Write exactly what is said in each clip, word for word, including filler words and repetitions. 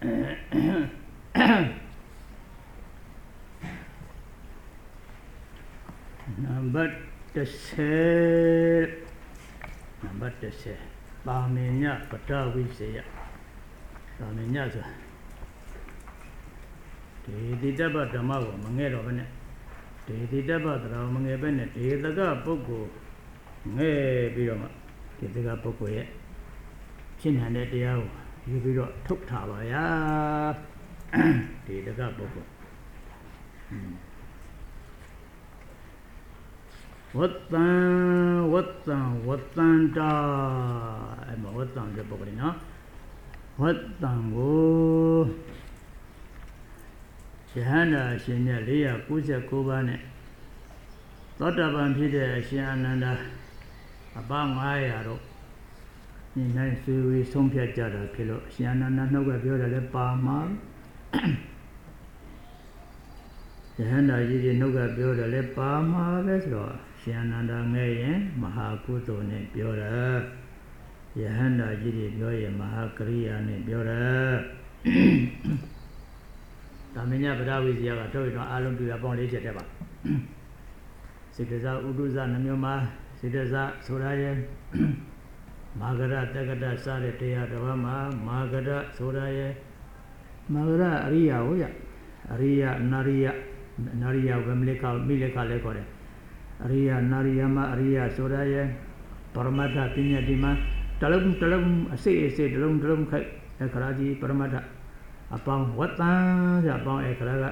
Number the cell. Number the cell. Baminya pada wisaya. Baminya tu. Di di dapat dhamma ko mengedo bene. Di di dapat dhamma menge bene. Di daga pukku nge bido ma. Di daga pukku ye. Chinhan de dia ko yu bido thuk tha ba ya. Di daga pukku. Wattan wattan wattan da. Ema wattan je pukku ni na. Wattan ko Shihana Shinya Liya Kuja Kubane Totaban Pide Shiananda Abang Ayaro Nina Sui Sompia Jara Kilo Shiananda Noga Bioda Le Pama Shihana Yidi Noga Bioda Le Pama Vesro Shiananda Ngayen Mahakuto Ne Bioda Yahanda Yidi Bioye Mahakriya Ne Bioda Tamenya Badawi Ziaga Toy Alum to Yapon Legetaba Sitaza Uduza Namyoma Sitaza Soraye Magara Tagada Sare Tea Davama Magada Soraye Magara Aria Oya Aria Naria Naria Vemleka Mileka Lekore Aria Nariama Aria Soraye Paramata Pinya Dima Talum Talum Say Say Talum Talum Karaji Paramata Upon what time upon a caraga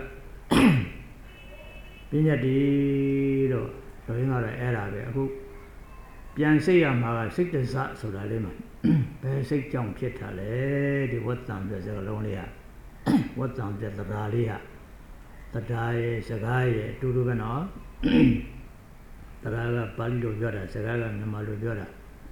Pinyadido, doing our era, who Piansea Maga sick the Sat so the lemon. Basic young Pietale, the what time does the Lonia, what time does the Ralia, the Die Sagai, Turugana, the Raga Palido Yoda, Sagaga, Namalu Yoda.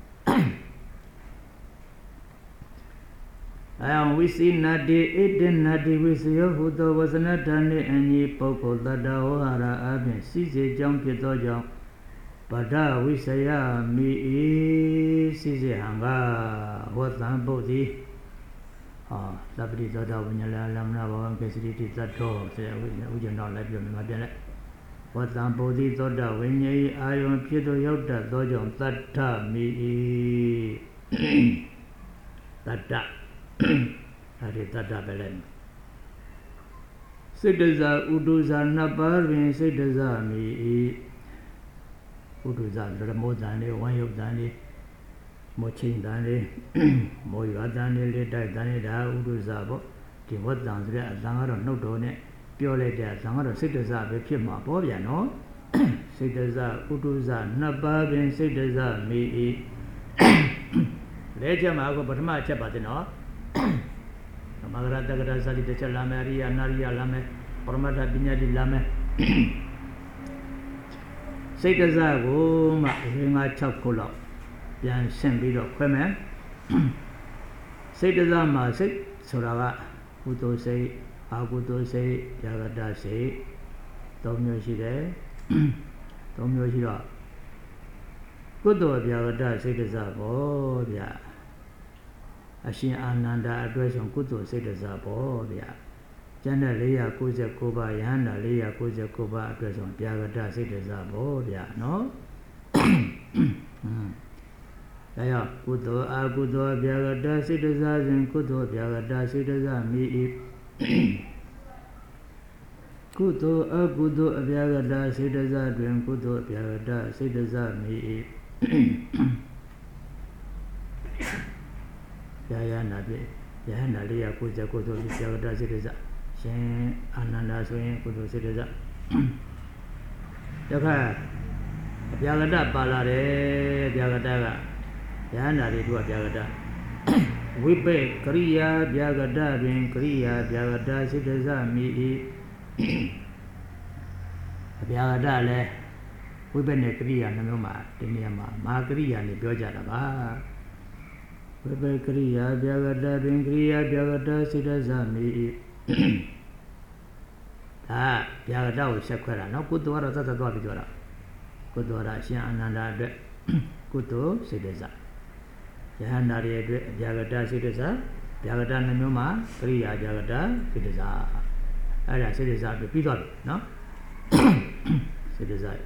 I am wishing Nadi, eating Nadi with you, who though was not done any popo, the Daohara Abin, Sisi jump it dojo, Pada, we say, me, Sisi Hanga, what I'm body. Ah, somebody thought of when you lamna one facility that door, say, we do not let you in my belly. What I'm body thought of when ye, I am Pieto Yoda, dojo, that me, that. Haritata Belen Sidaza Uduza Nabarvin Sidaza me Uduza, the more than one of Dani Mochin Dani Moya Dani, Leda Dani, Uduzabo, the what dance there, Zangara no done, Pure there, Zangara Sidaza, the Pima Bobia, no Sidaza Uduza Nabarvin Sidaza me Leja Mago, but my chapatino. Magara Tagara Sali de Lamaria, Naria Lame, Pormata Binyadi Lame Sekazago, Mahinga Chakola, Yan Sembido Quemen Sekazama, Sek Suraga, Uto say, Aguto say, Yagada say, Tomyoshide, Tomyoshida. Good of Yagada Sekazago, yeah. Ashin Ananda address on Kuto said the Zaboria. Jana Leia Kuja Kuba, Yana Leia Kuja Kuba address on Piagata said the Zaboria, no? Aya Kuto Agudo Piagata said the Zazin Kuto Piagata said the Zami. Kuto Agudo Piagata said the Zadrin Kuto Piagata said the Zami. Yaya Nabi, Yana Lia Kuja Kuto, Yagada Citizen, Shen Ananda Swing Kuto Citizen. Yaka Yagada Palare, Yagadaga, Yana Ridua Yagada. We pay Korea, Yagada, being Korea, Yagada Citizen, me. Yagada, we been a Korea, Namuma, Tiniama, Magria, Libioja. Bebe Kriya, Biagada, Bingriya, Biagada, Sidazami. Ah, Biagada was Shakwara, no good to order that Dora. Good to order, Shananda, Kuto, Sidaza. Yahanari, Biagada, Sidaza, Jagata Namuma, Kriya Jagata, Siddhasa. Ada Siddhasa, the people, no? Siddhasa.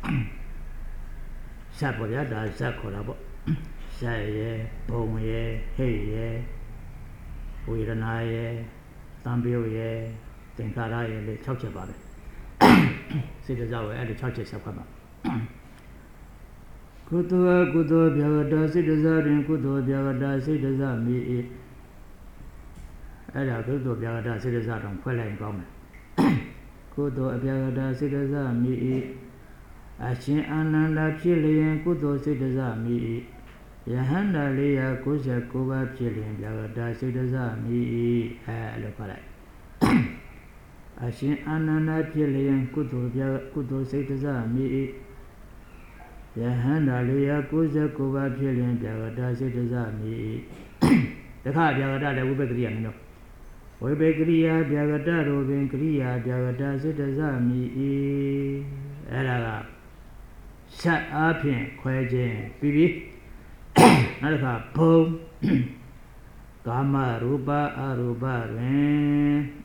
Sapoyada, Sakorabo, Saye, Pomaye, Heye, Wiranaye, Tambioye, Tinkaraye, the church about it. Siddhasa, and the churches of Kama. Kutua Kudo Biagada, Siddhasa, and Kudo Biagada, Siddhasa, me. Ada Kudo Biagada, Siddhasa, and Quella in common. Kudo Biagada, Siddhasa, me. Ashin Ananda Chilian Kudo Siddhasa, me. Yahanda Lea Kusa Kuba Chilian Biagada, Siddhasa, me. Look at it. Ashin Ananda Chilian Kudo Kudo Siddhasa, me. Yahanda Lea Kusa Kuba Chilian Biagada, Siddhasa, me. The car Biagada, the Ubekrian. Ubekria Biagada, Robin Kriya Biagada, Siddhasa, me. Elaga. Shut up in Quajan, Bibi. Nalaka, Po Gama Ruba Aruba, Ren.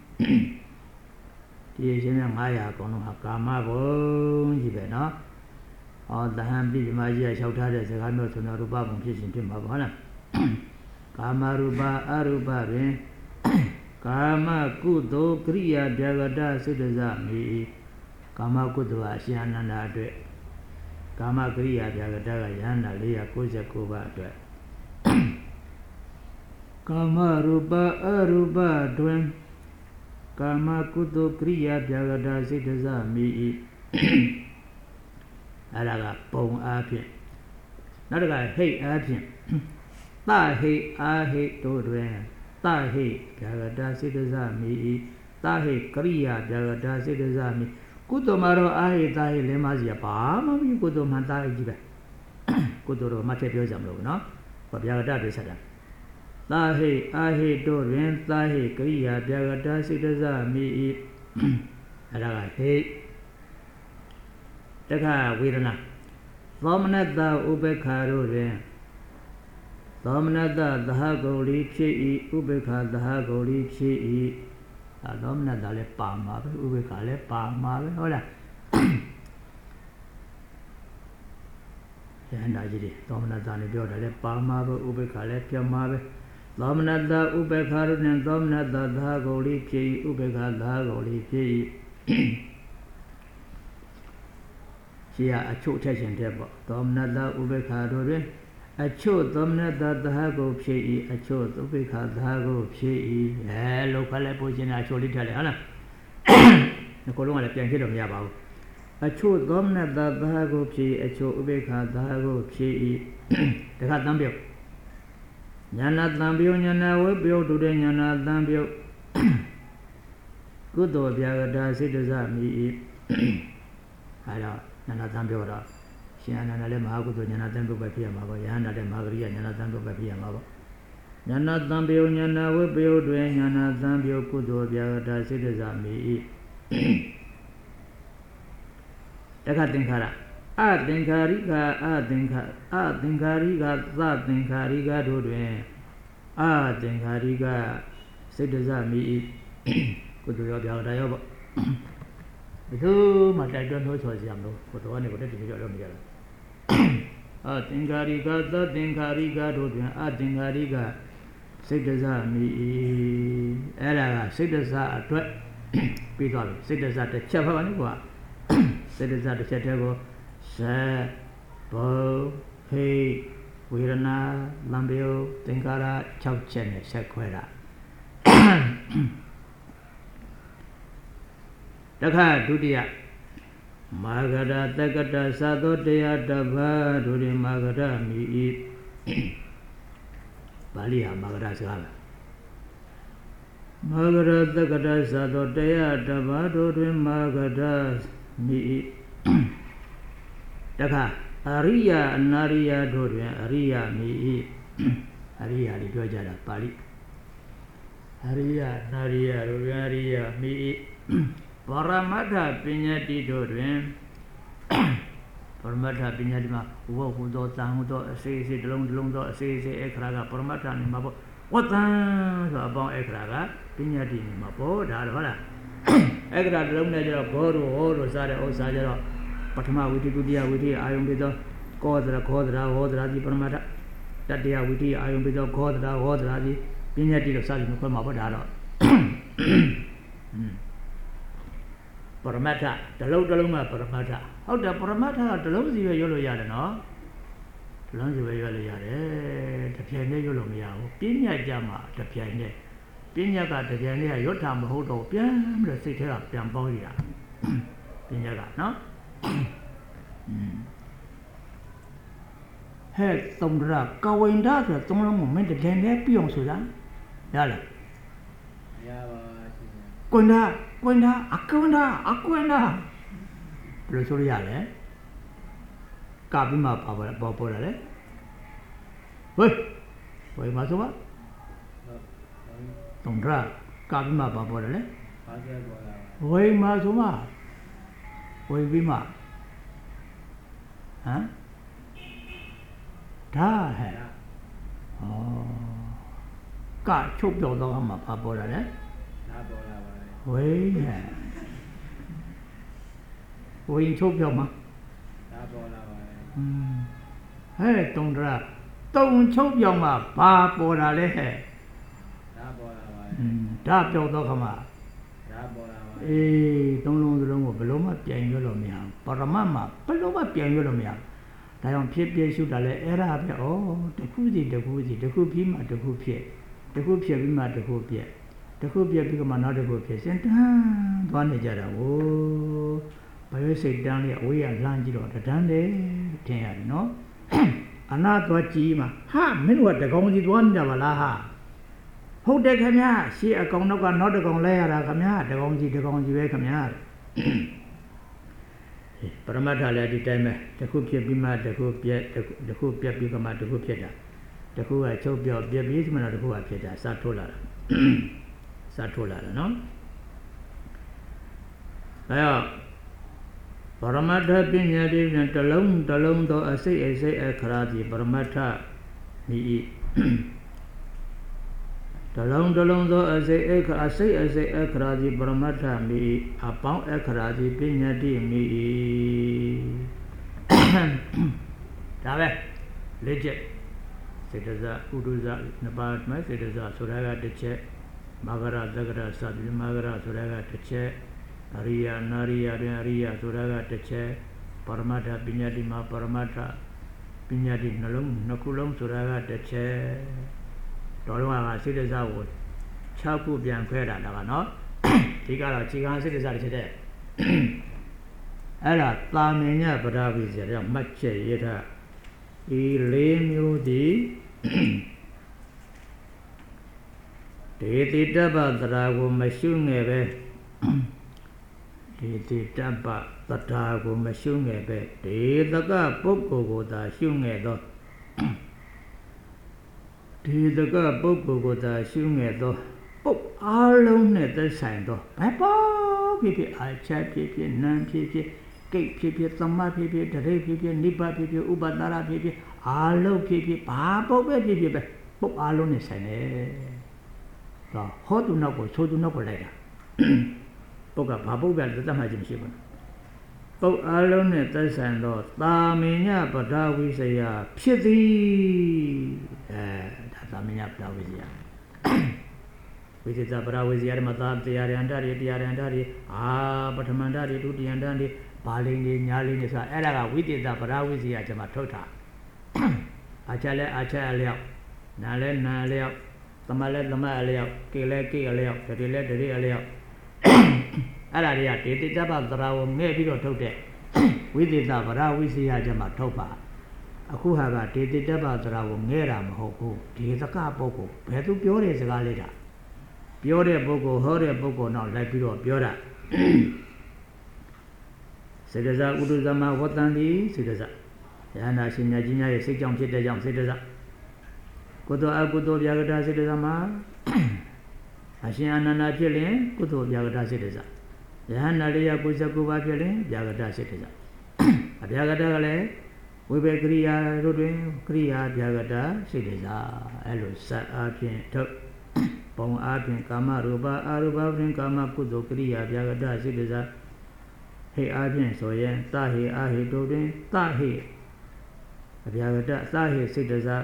Tijan Maya, Kono Gama Bone, Jibena. All the Hambi Magia shouted as a Hamilton Aruba, Kitchen to Mavana. Gama Ruba Aruba, Ren. Kama Kudo Kriya Biagada, Siddhasa, me. Kama Kudo Ashianana. Kama Kriya Jagadaga Yana Lea Kuja Kuba Kama Ruba Aruba Dwen Kama Kudo Kriya Jagada Siddhasa me. Alaga Pong Apin Nadaga Hey Apin Ta Hey A Hey To Dwen Ta Hey Jagada Siddhasa me. Ta Hey Kriya Jagada Siddhasa me. Kudomaro Ahi Tahi Lemazia Pama, Kudo Manta Jiba Kudoro Mateo Zamlo, no? Pabiagada Sada. Tahi Ahi Dorin Tahi Kriya Biagada Siddhasa me. Alaga Hey Taka Virana Thomanada Ubekaro Ren Thomanada Dahagoli Chi Ubeka Dahagoli Chi. Alumna Dale Palma, Ubicale Palma, Hola. And I did it. Domina Dani Dale Palma, Ubicale Piamave, Domina da Ubecar and Domina da Dagoli Chi, Ubeca Dagoli Chi. She a two testing table. Domina da Ubecadore, a cho Domina da Dago Chi, a cho Ubeca Dago Chi, a local position actually tell Anna. The Colonel Pianki of Yabao. A cho Domina da Dago Chi, a cho Ubeca Dago Chi, the cat Dambio. Yana Dambio, Yana will build to the Yana Dambio. Good dog, Yagada, citizen, me. I don't. Nanatambio, Shiana Lemago, Yanatambo Papia Mava, Yana de Magria, Yanatambo Papia Mava. Nanatambio, Yana will build when Yanatambio could do Biagata citizen me. Ekatingara. I think Kariga, I think I think Kariga, I think Kariga do it. I think Kariga citizen me. Could do your Biagata. Itu mata itu no choice yang lo, foto ni boleh dijual lo macam. Ah tinggali kata tinggali kado dia, ah tinggali kah, sedasa mi, era sedasa tu, pidol, sedasa tu siapa ni gua, sedasa tu siapa gua, se, bo, he, wirana, lambio, tingkara, cau cene, sekuera. Taka Dudia Magada Takata Sado Dea Dava Duri Magada Mi Balia Magada Sala Magada Takata Sado Dea Dava Duri Magada Mi Taka Aria Naria Duri Aria Mi Aria di Jojada Pali Aria Naria Duri Aria Mi Paramata Pinyati Dodwin Paramata Pinyadima, Wokudo, Tangudo, Sisi, Long, Longo, Sisi, Ekraga, Paramata, Mabo, ဝတ္တံဆိုအပေါင်းအခရာကပညာတိနေမှာပေါ့ဒါတော့ဟုတ်လားအခရာတစ်လုံးနဲ့ကျတော့ဘောတို့ဟောတို့စားတဲ့ဥစ္စာကျတော့ပထမဝိတ္တိဒုတိယဝိတ္တိအာယုံပြီးတော့ကောသရခောသရဟောသရဒီပရမတ္တတတိယဝိတ္တိအာယုံပြီးတော့ခောသရဟောသရဒီပညာတိလို့စသည်မျိုးခွဲမှာပေါ့ဒါတော့ပရမတ္ထတစ်လုံးတစ်လုံးကပရမတ္ထဟုတ်တယ်ပရမတ္ထကတစ်လုံးစီပဲရွတ်လို့ရတယ်နော်တစ်လုံးစီပဲရွတ်လို့ရတယ်တစ်ပြိုင်နဲ့ရွတ်လို့မရဘူးပညာကြမှာတစ်ပြိုင်နဲ့ပညာကတစ်ပြိုင်နဲ့ရွတ်တာမဟုတ်တော့ပြန်ပြီးတော့စိတ်ထဲကပြန်ပေါင်းရတာပညာကနော်ဟဲ့သုံးရကဝိန္ဒဆိုသုံးလုံးမင်းတစ်ပြိုင်နဲ့ပြအောင်ဆိုတာရလားရပါရှင်ကွန္ဒကွန္ဒအကွန္ဒအကွန္ဒဘယ်လိုဆိုရလဲကပြီးမှပါပေါ်ပေါ်ပေါ်တယ်ဝေးဝေးမဆိုပါသုံးရကပြီးမှပါပေါ်တယ်လေပါကျပေါ်လာဝေးမဆိုမှဝေးပြီးမှဟမ်ဒါဟဲ့ဩကချုပ်ပြောတော့မှပါပေါ်တယ်လေဒါပေါ်လာပါလေဝေးဟဲ့ဝေးချုပ်ပြောမှာဒါပေါ်လာပါလေอืมဟဲ့တုံတရတုံချုပ်ပြောမှာဘာပေါ်တာလဲဟဲ့ဒါပေါ်လာပါလေอืมဒါပြောတော့ခမဒါပေါ်လာပါအေးသုံးလုံးစလုံးကိုဘယ်လုံးမှပြန်ရွတ်လို့မရဘူးပရမတ်မှာဘယ်လုံးမှပြန်ရွတ်လို့မရဘူးဒါကြောင့်ဖြစ်ပြရှုတာလဲအဲ့ဒါပဲဩတခုစီတခုစီတခုပြီးမှတခုဖြစ်တခုဖြစ်ပြီးမှတခုပြက်တခုပြက်ပြီးမှနောက်တခုဖြစ်စင်တန်းသွားနေကြတာဟိုဘယ်စိတ်တန်းလေးအဝေးကလှမ်းကြည့်တော့တန်းတယ်ထင်ရတယ်နော်အနာသွားကြည့်မှဟာမင်းတို့ကတကောင်စီသွားနေကြပါလားဟာဟုတ်တယ်ခင်ဗျာရှေ့အကောင်တော့ကနောက်တကောင်လဲရတာခင်ဗျာတကောင်စီတကောင်စီပဲခင်ဗျာပရမတ္ထလည်းဒီတိုင်းပဲတခုဖြစ်ပြီးမှတခုပြက်တခုပြက်ပြီးမှတခုဖြစ်တာတခုကချုပ်ပြော့ပြက်ပြီးမှတော့တခုကဖြစ်တာစထိုးလာတာစထိုးလာတာနော်အဲတော့ပရမတ္ထပညာတိဖြင့်တလုံးတလုံးသောအစိတ်အစိတ်အခရာတိပရမတ္ထမိဤတလုံးတလုံးသောအစိတ်အခရာအစိတ်အစိတ်အခရာတိပရမတ္ထမိဤအပေါင်းအခရာတိပညာတိမိဤဒါပဲလက်ချက်စေတဇဥဒ္ဒဇနှစ်ပါးမဲ့စေတဇဆိုတာကတစ်ချက်မဂရသဂရစသည်မဂရဆိုတာကတစ်ချက်အရိယနာရိယတွင်အရိယဆိုတာကတစ်ချက်ပရမတ္ထပညာတိမှာပရမတ္ထပညာတိနှလုံးနှစ်ခုလုံးဆိုတာကတစ်ချက်တော်လုံးကစေတဇကို၆ခုပြန်ခွဲတာလားကနော်ဒီကတော့ခြေခံစေတဇတစ်ချက်တဲ့အဲ့ဒါတာမင်ညပဒါဝိဇ္ဇာကြောင့်မှတ်ချက်ရထားဤလေးမျိုးသည်ဒေတိတပ္ပတရာကိုမရှုငယ်ပဲဒေတိတပ္ပတရာကိုမရှုငယ်ပဲဒေတကပုဂ္ဂိုလ်ကိုသာရှုငယ်သောဒေတကပုဂ္ဂိုလ်ကိုသာရှုငယ်သောပုတ်အားလုံးနဲ့သက်ဆိုင်သောဘယ်ပေါ့ဖြစ်ဖြစ်အာချက်ဖြစ်ဖြစ်နံဖြစ်ဖြစ်ကိတ်ဖြစ်ဖြစ်သမတ်ဖြစ်ဖြစ်တရိပ်ဖြစ်ဖြစ်နိဗ္ဗာန်ဖြစ်ဖြစ်ဥပတ္တရဖြစ်ဖြစ်အာလုံးဖြစ်ဖြစ်ဘာပုတ်ပဲဖြစ်ဖြစ်ပဲပုတ်အားလုံးနဲ့ဆိုင်တယ်ဒါဟောသူနောက်ကိုဆိုသူနောက်ကိုလိုက်တာပုတ်ကဘာပုတ်ပဲသတ်မှတ်ခြင်းမရှိဘူးပုတ်အားလုံးနဲ့သက်ဆိုင်သောတာမင်ညပဒါဝိစယဖြစ်သည်အဲဒါတာမင်ညပဒါဝိစယဝိသေသပဒါဝိစယမှာသာတရားရန်တရီတရားရန်တရီအာပထမန္တရီဒုတိယန္တရီဘာလိန်ကြီးညာလိန်ကြီးဆိုအဲ့ဒါကဝိသေသပဒါဝိစယကျမထုတ်တာအာချလဲအာချအလျောက်နာလဲနာအလျောက်သမလဲသမအလျောက်ကေလဲကေအလျောက်တတိလဲတတိအလျောက်အဲ့ဒါတွေကဒေတိတပ္ပတရာကိုငဲ့ပြီးတော့ထုတ်တဲ့ဝိသေသပဒါဝိစယကျမထုတ်ပါအခုဟာကဒေတိတပ္ပတရာကိုငဲ့တာမဟုတ်ဘူးဒေသကပုဂ္ဂိုလ်ဘယ်သူပြောတဲ့စကားလေးတာပြောတဲ့ပုဂ္ဂိုလ်ဟောတဲ့ပုဂ္ဂိုလ်နောက်လိုက်ပြီးတော့ပြောတာစေတဇဥဒ္ဒဇမဝတ္တန်တိစေတဇယန္တာရှင်မြတ်ကြီးများရဲ့စိတ်ကြောင့်ဖြစ်တဲ့ကြောင့်စေတဇကုသိုလ်အကုသိုလ်ဗျာဂတစေတဇမှာအရှင်အနန္ဒာဖြစ်ရင်ကုသိုလ်ဗျာဂတစေတဇယဟန္တာလေးရကိုယ်စကူပါဖြစ်ရင်ဗျာဂတစေတဇအဗျာဂတကလည်းဝိဘေကရိယာတို့တွင်ကရိယာပြဂတစိတ်တစားအဲ့လိုစက်အားဖြင့်ထုတ်ပုံအားဖြင့်ကာမရူပအာရူပဖြင့်ကာမကုသိုလ်ကရိယာပြဂတစိတ်တစားဟိအားဖြင့်ဆိုရင်သဟိအာဟိတို့တွင်သဟိအပြဂတသဟိစိတ်တစား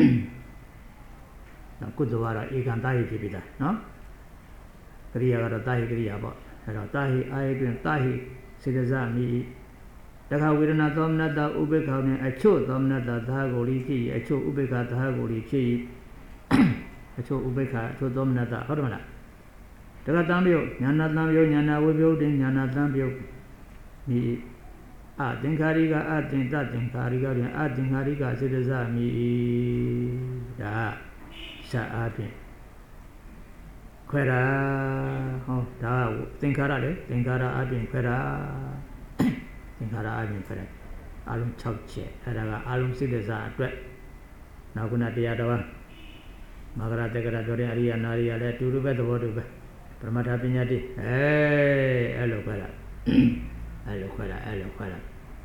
ကုသိုလ်ကတော့ဧကံသဟိဖြစ်ပြီလားနော်ကရိယာကတော့သဟိကရိယာပေါ့အဲ့တော့သဟိအာဟိတွင်သဟိစိတ်တစားမိတခါဝေဒနာသောမနတဥပေက္ခနှင့်အချို့သောမနတသဟကိုလိဖြစ်၏အချို့ဥပေက္ခသဟကိုလိဖြစ်၏အချို့ဥပေက္ခအချို့သောမနတဟုတ်တယ်မလားတခါတံပြုတ်ညာနာတံပြုတ်ညာနာဝိပြုတ်တင်ညာနာတံပြုတ်မိအသင်္ခါရိကအသင်္တသင်္ခါရိကတွင်အသင်္ခါရိကစေတစမိဒါစအားဖြင့်ခွဲတာဟောဒါသင်္ခါရလေသင်္ခါရအပြင်ခွဲတာသင်္ခါရအပြင်ခွဲတယ်အလုံး၆ချက်အဲ့ဒါကအလုံးစိတ္တစအတွက်နောက်ခုနတရားတော်မဂရတက္ကရာပြောတဲ့အရိယနာရိယလည်းတူတူပဲသဘောတူပဲပရမတ္ထပညာတိအဲအဲ့လိုခွဲတာအဲ့လိုခွဲတာအဲ့လိုခွဲတာ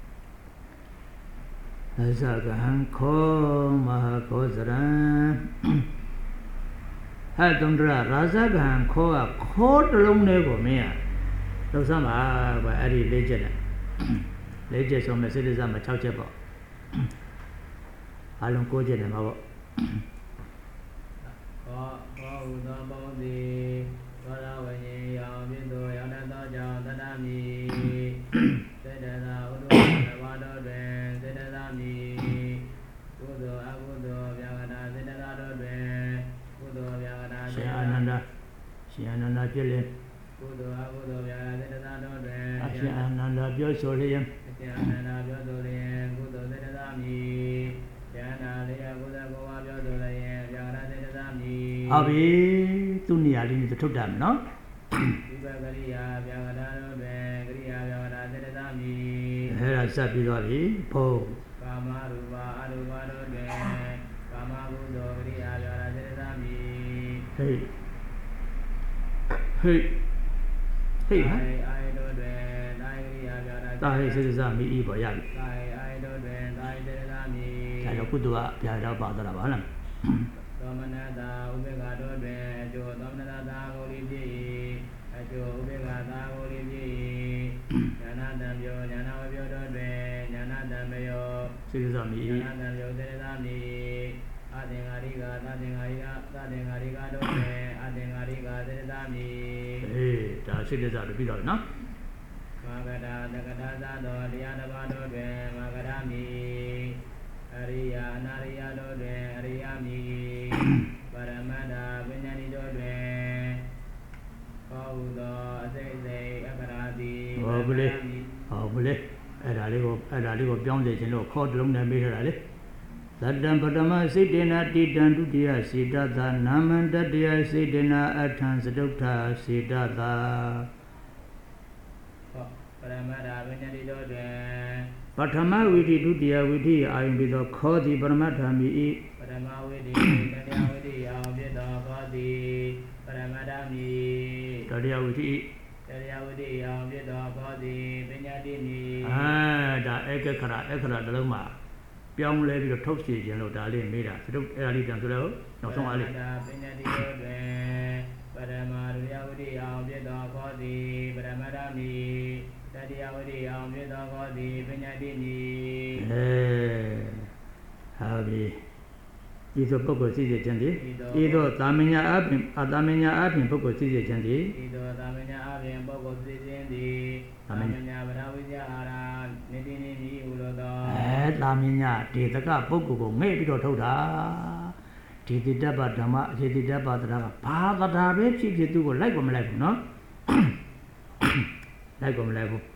အဇဂဟံခောမဟာခောစရံဟဲ့တုံဒရရာဇဂဟံခောကခောတလုံးလေးကိုမင်းอ่ะလောက်စမ်းပါကွာအဲ့ဒီလေးချက်နဲ့လေးချက်ဆိုမဲ့စိတ္တစမှာ၆ချက်ပေါ့အလုံး၉ချက်နဲ့မှာပေါ့ခောခောဟုသောပေါင်းစီသောရဝိညာဉ်ရောင်မြင့်သောရောင်တတ်သောကြောင့်တတမိစေတသာဥဒ္ဓဝါဒတော်တွင်စေတသာမိကုသိုလ်အကုသိုလ်ဗျာဂတာစေတသာတော်တွင်ကုသိုလ်ဗျာဂတာရှင်အာနန္ဒရှင်အာနန္ဒပြည့်လင်ကုသိုလ်အကုသိုလ်ဗျာဂတာစေတသာတော်တွင်အရှင်အာနန္ဒပြောဆိုလျင်အရှင်အာနန္ဒပြောဆိုလျင်ကုသိုလ်စေတသာမိဉာဏ်နာလေးကုသိုလ်ကိုဝါပြောဆိုလျင်ဗျာဂတာစေတသာမိဟုတ်ပြီသူ့နေရာလေးနဲ့ထုတ်တာမယ်နော်ဒီဘကရိယာဗျာဂတာတော်တွင်ကရိယာဗျာဂတာစေတသာမိအဲ့ဒါစပ်ပြီးသွားပြီဘုံကာမရူပအရူပတို့တွင်ကာမကုသိုလ်ကရိယာဗျာဂတာစေတသာမိဟေးဟေးဟေးဟာအာယတို့တွင်တာယကရိယာဗျာဂတာတာဟေးစေတသာမိဤပေါ်ရပြီတာယအာယတို့တွင်တာယစေတသာမိဒါတော့ကုသိုလ်ကဗျာတော့ပါတော့တာပါလားသောမနတာဥပေက္ခတို့တွင်အကျိုးသောမနတာသာကိုလိဖြစ်၏အကျိုးဥပေက္ခသာကိုလိဖြစ်၏ဉာဏတံပြောဉာဏဝပြောတို့တွင်ဉာဏတံပြောစေတသာမိဉာဏတံပြောစေတသာမိအသင်္ဃာရိကသသင်္ဃာရိကသသင်္ဃာရိကတို့တွင်အသင်္ဃာရိကစေတသာမိအေးဒါစေတသာပြီးတော့နော်မာဂဒတက္ကတာသသောတရားတစ်ပါးတို့တွင်မာဂဒမိအရိယာအနာရိယတို့တွင်အရိယာမိပရမတ္ထပညာတိတို့တွင်ကောဟုသောအစိမ့်စိမ့်အပရာတိဟုတ်ပြီလေဟုတ်ပြီလေအဲ့ဒါလေးကိုအဲ့ဒါလေးကိုပြောင်းစေခြင်းလို့ခေါ်တလုံးနဲ့မေးထားတာလေသတ္တံပထမစိတ်တေနတိတံဒုတိယစေတသာနာမံတတိယစိတ်တေနအထံစတုထစေတသာပရမတ္ထပညာတိတို့တွင်ပထမဝိဓိဒုတိယဝိဓိအာယုံပြီးသောခောတိပရမတ္ထမိဤပထမဝိဓိတတိယဝိဓိအာယုံပြီးသောခောတိပရမတ္ထမိတတိယဝိဓိတတိယဝိဓိအာယုံပြီးသောခောတိပညာတိမိအာဒါဧကခရဧကရတလုံးမှာပြောင်းလဲပြီးတော့ထုတ်စီခြင်းလို့ဒါလေးမေးတာသူတို့အဲ့ဒါလေးပြန်ဆိုတော့နောက်ဆုံးအားလေးပညာတိတို့တွင်ပရမဒုတိယဝိဓိအာယုံပြီးသောခောတိပရမတ္ထမိတတိယဝိဓိအောင်ပြသောကောတိပညာတိနိအဲဟာပြီဤသို့ပုဂ္ဂိုလ်သိစေခြင်းသည်ဤသို့သာမညာအပြင်အသာမညာအပြင်ပုဂ္ဂိုလ်သိစေခြင်းသည်ဤသို့သာမညာအပြင်ပုဂ္ဂိုလ်သိခြင်းသည်သာမညာဗရာဝိဇ္ဇာအာရနိတိနိမိဟုလိုသောအဲသာမညာဒေသကပုဂ္ဂိုလ်ကိုငဲ့ပြီးတော့ထုတ်တာဒီတိတ္တပဓမ္မအခြေတိတ္တပတရားကဘာတရားပဲဖြစ်ဖြစ်သူ့ကိုလိုက်ကိုမလိုက်ဘူးနော်လိုက်ကိုမလိုက်ဘူး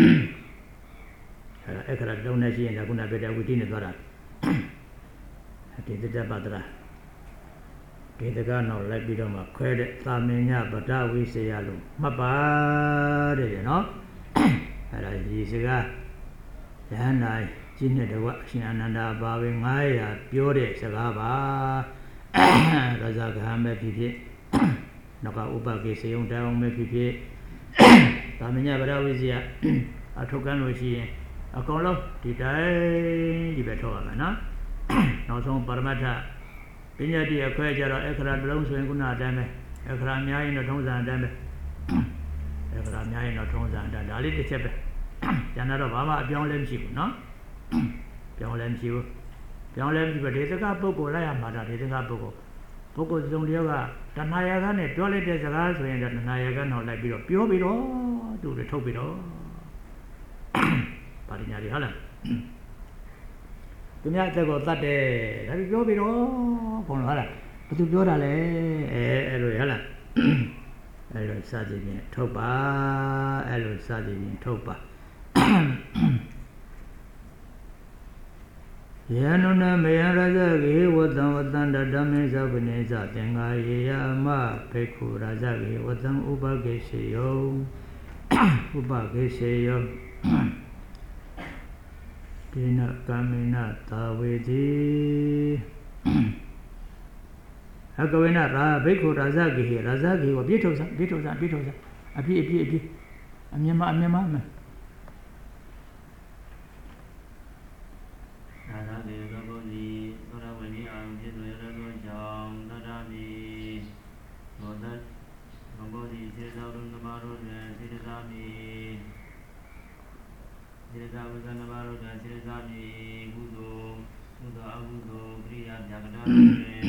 အဲ့ဒါအခရာတုံးနေရှိရင်ဒါခုနပြတဲ့ဝိတိနဲ့သွားတာဒီတတပတရာဒီတကနောက်လိုက်ပြီးတော့မှခွဲတဲ့သာမညဗဒဝိစေယလို့မှတ်ပါတဲ့နော်အဲ့ဒါဒီစကားရဟန္တာကြီးနဲ့တကွအရှင်အနန္ဒာပါပဲငါးရာပြောတဲ့စကားပါရဇဂဟံပဲဖြစ်ဖြစ်နောက်ကဥပကေစေယုံတောင်းပဲဖြစ်ဖြစ်သာမညဗဒဝိစေယအထုတ်ကမ်းလို့ရှိရင်အကုန်လုံးဒီတိုင်းဒီပဲထုတ်ရမယ်နော်နောက်ဆုံးပရမတ္ထပညာတိအခွဲကြတော့အခရာတစ်လုံးဆိုရင်ခုနအတိုင်းပဲအခရာများရင်တော့ထုံးစံအတိုင်းပဲအခရာများရင်တော့ထုံးစံအတိုင်းဒါလေးတစ်ချက်ပဲကျန်တော့ဘာမှအပြောင်းလဲမရှိဘူးနော်ပြောင်းလဲမရှိဘူးပြောင်းလဲမရှိဘူးဒေသကပုဂ္ဂိုလ်လိုက်ရမှာဒါဒေသကပုဂ္ဂိုလ်ပုဂ္ဂိုလ်စုံတယောက်ကတဏှာယကနဲ့ပြောလိုက်တဲ့စကားဆိုရင်တော့တဏှာယကနောက်လိုက်ပြီးတော့ပြောပြီးတော့သူတွေထုတ်ပြီးတော့ပါဠိညာတွေဟုတ်လားသူများအသက်ကိုတတ်တယ်ဒါပြီးပြောပြီးတော့ဘုံလားဟုတ်လားဘယ်သူပြောတာလဲအဲအဲ့လိုဟုတ်လားအဲ့လိုစသည်ဖြင့်ထုတ်ပါအဲ့လိုစသည်ဖြင့်ထုတ်ပါယန္နုနမေယရဇဂေဝတံဝတံတဓမ္မေသဗ္ဗနေသသင်္ဃာယေယမဘေက္ခုရဇဂေဝတံဥပကေရှေယောဥပကေရှေယောဒေနကာမေနသာဝေတိအကဝေနရာဘိက္ခုရဇဂေရဇဂေကိုပြည့်ထုတ်စားပြည့်ထုတ်စားပြည့်ထုတ်စားအပြည့်အပြည့်အပြည့်အမြင်မအမြင်မအမြင်သာသေသောဘုဇီသောရဝိနိအာယုဖြစ်သောရသောကြောင့်သတ္တမိသောတသောဘုဇီစေသောရုံနမရောတွင်စေတသာမိစေတသာဝဇ္ဇနမရောတွင်စေတသာမိကုသိုလ်ကုသိုလ်အကုသိုလ်ကိရိယာပြကတာတွင်ကုသိုလ်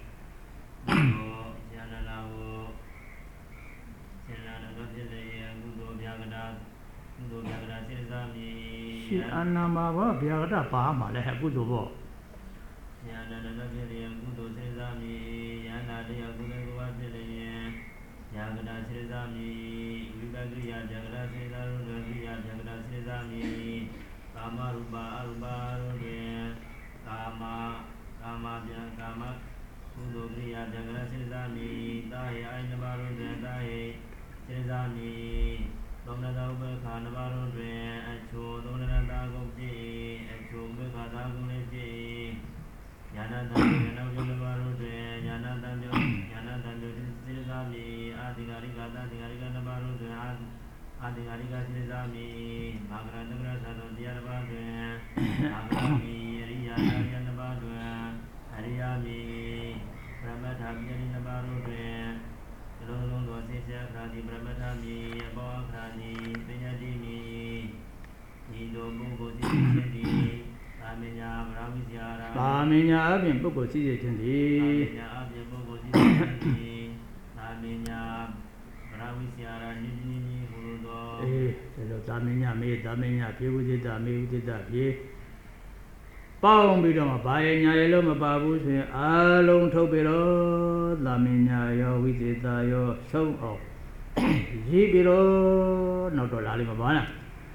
ဉာဏလာကိုစေတနာတော်ဖြစ်လေကုသိုလ်ပြကတာကုသိုလ်ပြကတာစေတသာမိရှိအနာမဘောဗျာကတပါမှာလဲကုသိုလ်ဘောညာနာနဖြစ်လေကုသိုလ်စေတသာမိယန္နာတရားကုသိုလ်ကိုဖြစ်လေယာကတာစေတသာမိဝိပကိယဇဂရစေတသာရုဒ္ဓကိယဇဂရစေတသာမိကာမရူပအရူပရုဒ္ဓေကာမကာမဗျာကာမကုသိုလ်ကိယဇဂရစေတသာမိတာဟေအိနဘာရုဒ္ဓေတာဟေစေတသာမိသောမနတောဥပခာနဘာရုဒ္ဓေအချိုသောမနတာကုတ်တိအချိုဥပခာသာကုလေးတိညာနာတံဉာဏဝိနဘာရုဒ္ဓေညာနာတံဉာဏတံဉာဏစေတသာမိအာတိဂာရိကတာတိဂာရိကနဘာရုဒ္ဓေအာတိဂာရိကစေတသာမိမာဂရတဂရသတောတရားတစ်ပါးတွင်မာဂရမိအရိယာယနဘာတွင်အရိယာမိပရမတ္ထမိယနဘာရုဒ္ဓေလုံးလုံးသောစေစခရာတိပရမတ္ထမိအဘောအခရာတိပညာတိမိဤသို့ပုဂ္ဂိုလ်သိခြင်းသည်သာမညာဗရာဝိဇ္ဇာရာသာမညာအပြင်ပုဂ္ဂိုလ်သိခြင်းသည်သာမညာအပြင်ပုဂ္ဂိုလ်သိခြင်းသည်သာမညာဗရာဝိဇ္ဇာရာနိနိနိဟူသောအေးဒါလိုသာမညာမေသာမညာပြေဝိဇ္ဇတာမေဝိဇ္ဇတာပြေပေါင်းပြီးတော့မှဘာရညာရလို့မပါဘူးဆိုရင်အလုံးထုတ်ပြီးတော့သာမညာရောဝိသေသရောဆုံးအောင်ရေးပြီးတော့နောက်တော့လာလိမ့်မှာပါလား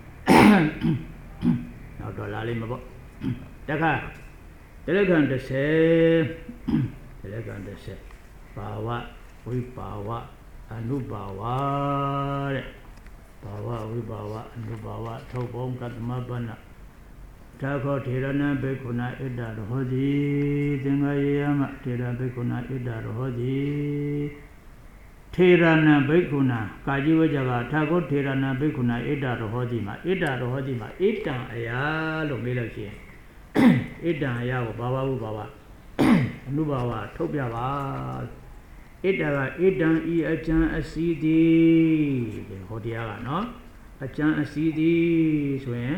နောက်တော့လာလိမ့်မှာပေါ့တခါတလက္ခဏ်တစ်ဆယ်တလက္ခဏ်တစ်ဆယ်ဘာဝဝိပါဝအနုဘာဝတဲ့ဘာဝဝိပါဝအနုဘာဝထုတ်ပုံကတ္တမပဏသာခောထေရဏဘေကုဏဣဒ္ဓရဟောတိသင်္ဃယေယမထေရဘေကုဏဣဒ္ဓရဟောတိထေရဏဘေကုဏကာကြီးဝကြကသာခောထေရဏဘေကုဏဣဒ္ဓရဟောတိမှာဣဒ္ဓရဟောတိမှာဣတံအရာလို့မေးလို့ရှိရင်ဣတံအရာကိုဘာဝဟုဘာဝအနုဘာဝထုတ်ပြပါဣတ္တကဣတံဤအကျံအစီတိဟောတရားကနော်အကျံအစီတိဆိုရင်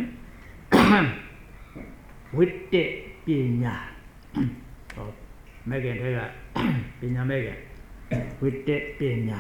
ဝိတ္တပညာဟောမဲခင်ထဲကပညာမဲခင်ဝိတ္တပညာ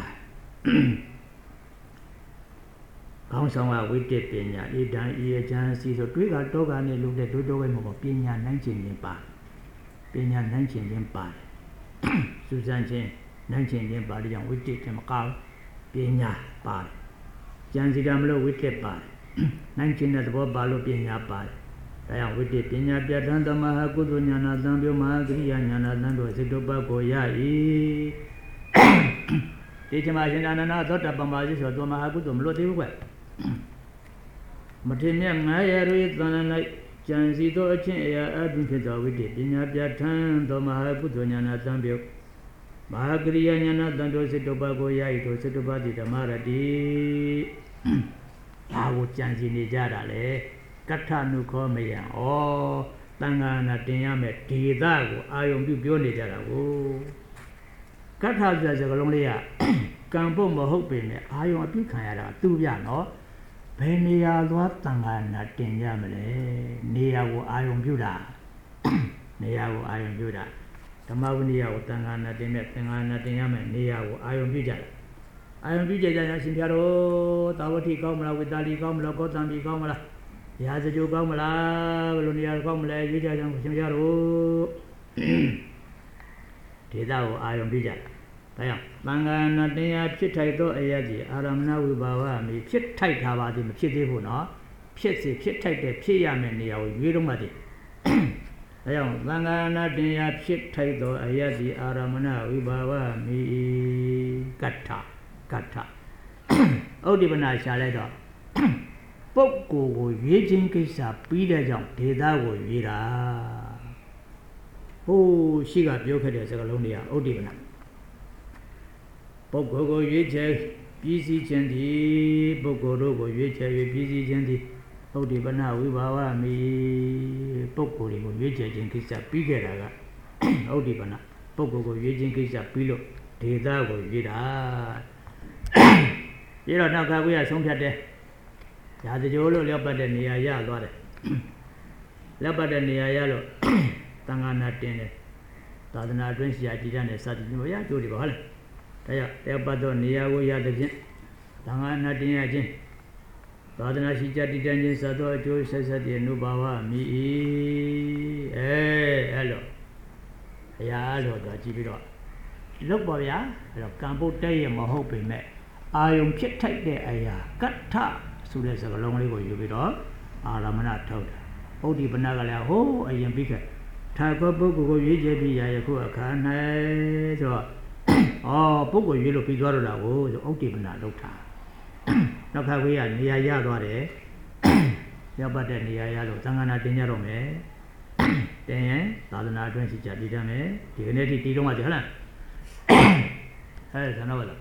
ခေါင်းဆောင်ကဝိတ္တပညာဣဒံဤအကျံအစီဆိုတွေးကတော့ကနေလို့တဲ့တွေးတော့ပဲမဟုတ်ပညာနိုင်ခြင်းခြင်းပါပညာနိုင်ခြင်းခြင်းပါတယ်စူးစမ်းခြင်းနိုင်ခြင်းခြင်းပါတဲ့ကြောင့်ဝိတ္တခြင်းမကောင်းပညာပါတယ်ဉာဏ်စီကမလို့ဝိတ္တပါတယ်နိုင်ခြင်းတဲ့သဘောပါလို့ပညာပါတယ်ဒါကြောင့်ဝိတ္တပညာပြဋ္ဌာန်းသမဟာကုသိုလ်ဉာဏသံပြုမဟာကရိယာဉာဏသံတို့စိတ္တပကိုရ၏ဒီချမရှင်အာနန္ဒသောတပံပါစီဆိုတော့မဟာကုသိုလ်မလွတ်သေးဘူးကွမထေမြတ်ငါးရရိသန္န၌ကြံစီသောအချင်းအရာအပြင်ဖြစ်သောဝိတ္တပညာပြဋ္ဌာန်းသောမဟာကုသိုလ်ဉာဏသံပြုမဟာကရိယာဉာဏသံတို့စိတ္တပကိုရ၏တို့စိတ္တပတိဓမ္မရတိဘာကိုကြံစီနေကြတာလဲကထနုခောမယံဩတန်ခါနာတင်ရမယ်ဒေသကိုအာယုံပြုပြောနေကြတာကိုကထဆိုတဲ့စကားလုံးလေးကကံဖို့မဟုတ်ပေမဲ့အာယုံအပြုခံရတာသူ့ပြနော်ဘယ်နေရာသွားတန်ခါနာတင်ရမလဲနေရာကိုအာယုံပြုတာနေရာကိုအာယုံပြုတာဓမ္မဝိနည်းကိုတန်ခါနာတင်မဲ့သင်္ခါနာတင်ရမယ်နေရာကိုအာယုံပြုကြတယ်အာယုံပြုကြကြအရှင်ပြတော်တာဝတိကောင်းမလားဝိတာလီကောင်းမလားကောသံပီကောင်းမလားရာဇကြိုကောင်းမလားဘယ်လိုနေရာကောင်းမလဲရွေးကြကြရှင်ပြတော်ဒေသကိုအာယုံပြုကြဒါကြောင့်သံဃာနာတင်ရဖြစ်ထိုက်သောအရာကြီးအာရမဏဝိဘာဝအမိဖြစ်ထိုက်တာပါသည်မဖြစ်သေးဘူးနော်ဖြစ်စီဖြစ်ထိုက်တဲ့ဖြစ်ရမယ့်နေရာကိုရွေးတော့မှတည်းဒါကြောင့်သံဃာနာတင်ရဖြစ်ထိုက်သောအရာကြီးအာရမဏဝိဘာဝအမိကတ္ထကတ္ထဩဒိပနာရှာလိုက်တော့ပုဂ္ဂိုလ်ကိုရွေးခြင်းကိစ္စပြီးတဲ့ကြောင့်ဒေသကိုရွေးတာဟိုးရှိကပြောခဲ့တဲ့စကားလုံးတွေကဩဒိပနာပုဂ္ဂိုလ်ကိုရွေးချယ်ပြည်စည်းခြင်းသည်ပုဂ္ဂိုလ်တို့ကိုရွေးချယ်၍ပြည်စည်းခြင်းသည်ဩဒိပနာဝိဘာဝမိပုဂ္ဂိုလ်တွေကိုရွေးချယ်ခြင်းကိစ္စပြီးခဲ့တာကဩဒိပနာပုဂ္ဂိုလ်ကိုရွေးခြင်းကိစ္စပြီးလို့ဒေသကိုရွေးတာပြီးတော့နောက်ကဝိရဆုံးဖြတ်တယ်ရာဇကြိုးလို့လက်ပတ်တဲ့နေရာရသွားတယ်လက်ပတ်တဲ့နေရာရလို့တန်ခါနာတင်တယ်သာသနာအတွင်းဆရာကြည်တဲ့စသည်မျိုးရကြိုးတယ်ပါဟုတ်လားဒါကြောင့်လက်ပတ်တော့နေရာကိုရတဲ့ဖြင့်တန်ခါနာတင်ရခြင်းသာသနာရှိကြတည်တဲ့ခြင်းစသောအကျိုးဆက်ဆက်တဲ့နုဘာဝမိ၏အဲအဲ့လိုအရာလို့တော့ကြည့်ပြီးတော့လုတ်ပါဗျာအဲ့တော့ကံပုတ်တဲ့ရမဟုတ်ပေမဲ့အာယုံဖြစ်ထိုက်တဲ့အရာကတ္ထဆိုတဲ့စကားလုံးလေးကိုယူပြီးတော့အာရမဏထုတ်တာဩဒိပနာကလည်းဟိုးအရင်ပြီးခဲ့ထာကောပုဂ္ဂိုလ်ကိုရွေးချယ်ပြီးရရခုအခါ၌ဆိုတော့ဩပုဂ္ဂိုလ်ရွေးလို့ပြီးသွားတော့တာကိုဆိုဩဒိပနာထုတ်တာနောက်ခါဝေးကနေရာရသွားတယ်ရောက်ပတ်တဲ့နေရာရလို့သံဃာနာတင်ကြတော့မယ်တင်ရင်သာသနာအတွင်းရှိကြတည်တတ်မယ်ဒီကနေ့ထိတည်တော့မှကြဟုတ်လားဟဲ့ဆန္ဒပါလား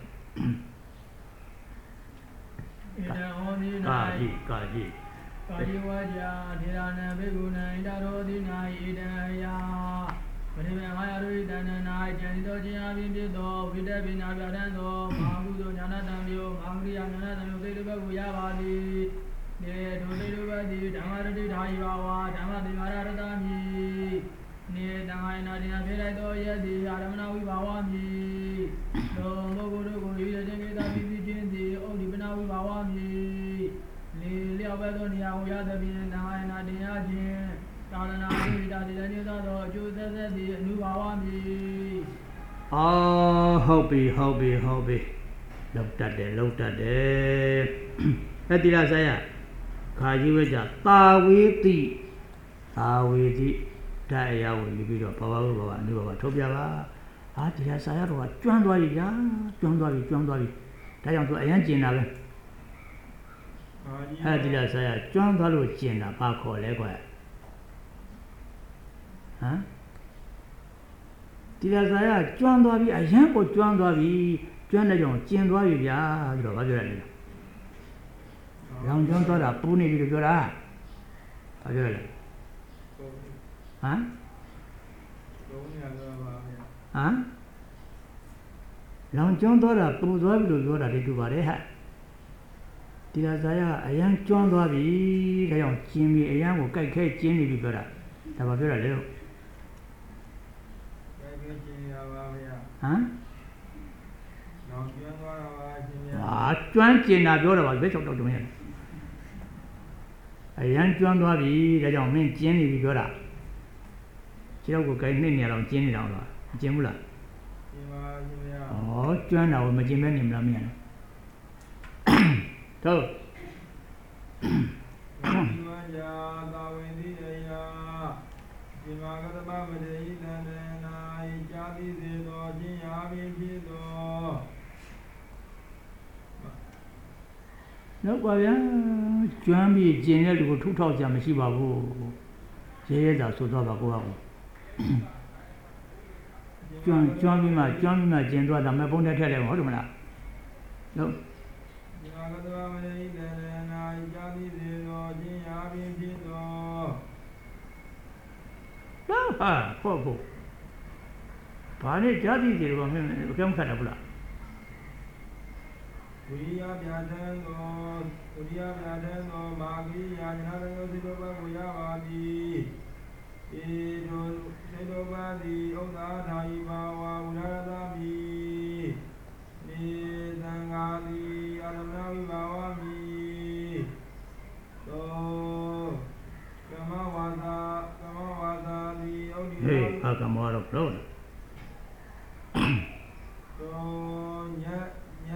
ကာကြီးကာကြီးကာကြီးဝါကြထေရနံဘေကုဏံဣတရောတိနာဣတံယပရိမေငါယရုဣတန္တနာကျန်သောခြင်းအပြင်ဖြစ်သောဝိတ္တပိနာပြဋ္ဌာန်းသောမဟာကုသိုလ်ဉာဏတံမျိုးမဟာကရိယာဉာဏတံမျိုးသိတုဘကိုရပါသည်နေထိုသိတုဘသည်ဓမ္မရတိဓာယဝါဓမ္မတိမာရတမိနေတံဃာနာတိယဖြစ်လိုက်သောယတိအာရမဏဝိဘာဝမိသောပုဂ္ဂိုလ်တို့ကိုရွေးခြင်းကိစ္စပြီးပြီးခြင်းသည်ဩဒိပနာဝိဘာဝမိလေလျောက်ပဲသောနေရာကိုရသဖြင့်တံဃာနာတိယခြင်းသာသနာ့ဝိတာတိလည်းသောအကျိုးသက်သက်သည်အနုဘာဝမိအော်ဟုတ်ပြီဟုတ်ပြီဟုတ်ပြီလောက်တတ်တယ်လောက်တတ်တယ်အဲ့ဒီလားဆရာခါကြီးဝိကြတာဝေတိတာဝေတိတဲ့အရာကိုယူပြီးတော့ဘာဝဘာဝအနုဘာဝထုတ်ပြပါဟာဒီလားဆရာတော်ကကျွမ်းသွားပြီညာကျွမ်းသွားပြီကျွမ်းသွားပြီဒါကြောင့်သူအရင်ကျင်တာပဲအဲ့ဒီလားဆရာကျွမ်းသွားလို့ကျင်တာဘာခေါ်လဲကွာဟမ်ဒီလားဆရာကျွမ်းသွားပြီအရင်ကိုကျွမ်းသွားပြီကျွမ်းတဲ့ကြောင့်ကျင်သွားပြီဗျာဆိုတော့ဘာပြောရလဲရောင်ကျွမ်းသွားတာပူနေပြီလို့ပြောတာဘာပြောရလဲဟမ်ဟမ်လောင်ကျွမ်းသွားတာပူသွားပြီလို့ပြောတာဒီတူပါတယ်ဟဲ့ဒီလားဆရာအရင်ကျွမ်းသွားပြီဒါကြောင့်ကျင်ပြီအရင်ကိုကြိုက်ခဲကျင်းနေပြီပြောတာဒါဘာပြောရလဲလို့ဟမ်လောင်ကျွမ်းသွားတာပါရှင်ဗျာဟာကျွမ်းကျင်တာပြောတာပါဘယ်ချောက်တော့တုံးရအရင်ကျွမ်းသွားပြီဒါကြောင့်မင်းကျင်းနေပြီပြောတာခြေထောက်ကိုကြိုက်နှိမ့်နေအောင်ကျင်းနေတော့လားမကျင်းဘူးလားကျင်းပါရှင်ဗျာဩကျွမ်းတာကိုမကျင်းမဲနေမလားမင်းတော့ဒီမှာယာသာဝေတိယာဒီမှာကတမမတေဟိတံတနာဣကြာတိစေသောခြင်းရာပင်ဖြစ်သောနောက်ပါဗျာကျွမ်းပြီးကျင်တဲ့လူကိုထုထောက်ကြမရှိပါဘူးရဲရဲသာဆိုတော့ပါကိုယ့်ဟာကျွမ်းကျွမ်းပြီးမှကျွမ်းပြီးမှကျင်သွားတာမဲ့ပုံနဲ့ထက်တယ်ဟုတ်တယ်မလားလို့ ha, poco. Pane jadi dia orang ni, macam mana pula? Uriya Vyadano, Uriya Vyadano, Magi, Yanado, Sidoba, Uyavadi, Edo, Sidobadi, Oda, Taibawa, Uradami, Nidangadi, Adamavi, Bawami, So, Kamawada, Kamawada, the Odi. Hey, how come out of road? So, yet.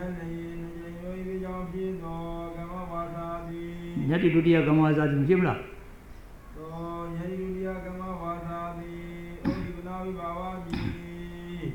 Nyati dunia kamu azad macam mana? So nyati dunia kamu azad di, oh ibunawi bawa di,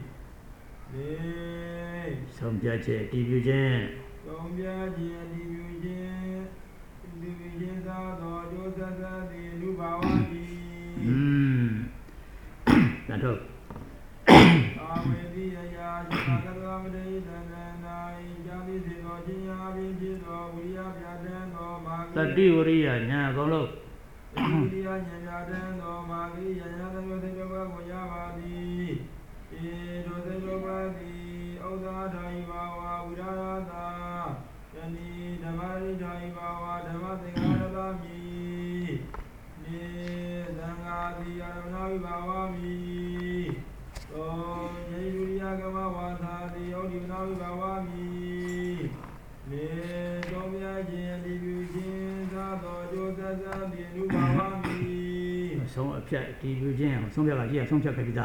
deh. Sampai division. Sampai division, division satu, dua satu di lu bawa di. Hmm. Nanti. Amedi ya, jangan amedi dan nai jadi silo jiya binti do uriya biaden do magi. Tadi urianya kalau. Urianya biaden do magi, jangan ada silo bagoya badi. Edo silo badi, oda dai bawa udara. Yani damari dai bawa damati garada mi. Ni dangadi aranawi bawa mi. Oh, nyai dunia kama wasadi, oh di benawi bawami. Ne domya jen di bujin satu juta satu di lu bawami. Song apa di bujin, song apa lagi? Song apa kita?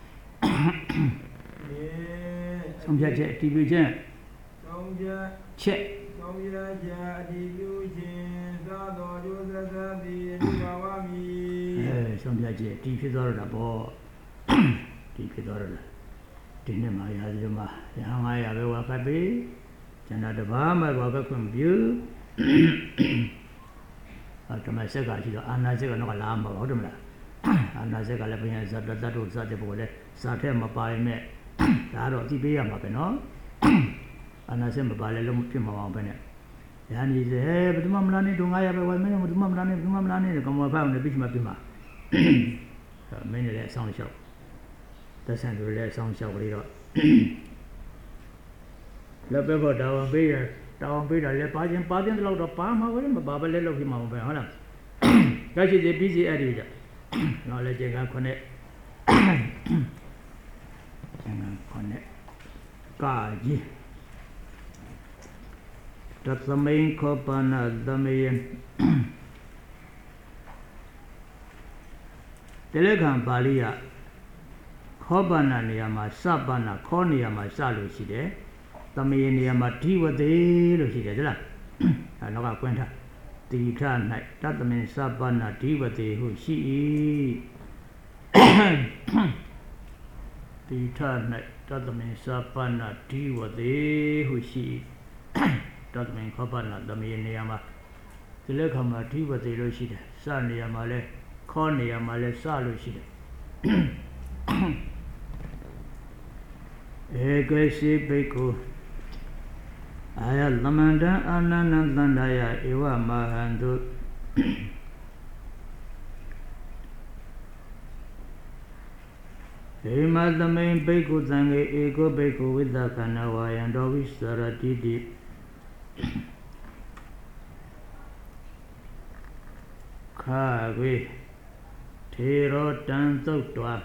Ne. Song apa di bujin? Song apa? Cek. Song apa di bujin satu juta satu di lu bawami. Eh, song apa di bujin apa? Di kita ada, di ni maya je mah, yang maya bewa kabe, jangan ada bahan bewa kakumbiu, atau macam segala sih, anak segala nak lama, betul tak? Anak segala punya zat zat tu zat je boleh, zat yang apa ini, taruh di biar apa no, anak segala balik lu mesti mau apa ni, yang ni je, betul mah melani dungai apa bewa mana, betul mah melani, betul mah melani, kamu apa ni, bisma bisma, mana le sang show. Terus tu le sang show kali tu. Lepas tu dah orang bayar, dah orang bayar le pajen pajen tu lalu dah paham apa ni, bapa le lalu kita mau bayar, mana? Kasi je busy hari je, lalu le jangan connect, jangan connect, kaji. Tatamain kau pana damain. Telegram Bali ya. Khobana niyama sabana kho niyama sa lo shi de tamaye niyama dhiwate lo shi de da la ha no ka kwent tha ti tha nai tatamin sabana dhiwate hu shi ti tha nai tatamin sabana dhiwate hu shi tatamin khobana tamaye niyama tile khama dhiwate lo shi de sa niyama le kho niyama le sa lo shi de Ekasi beku ayat lamanda ananandaya ewa mahandu Emadamain beku tange ego beku vidakana wayando visaratidi Kagwe Tero tantokwa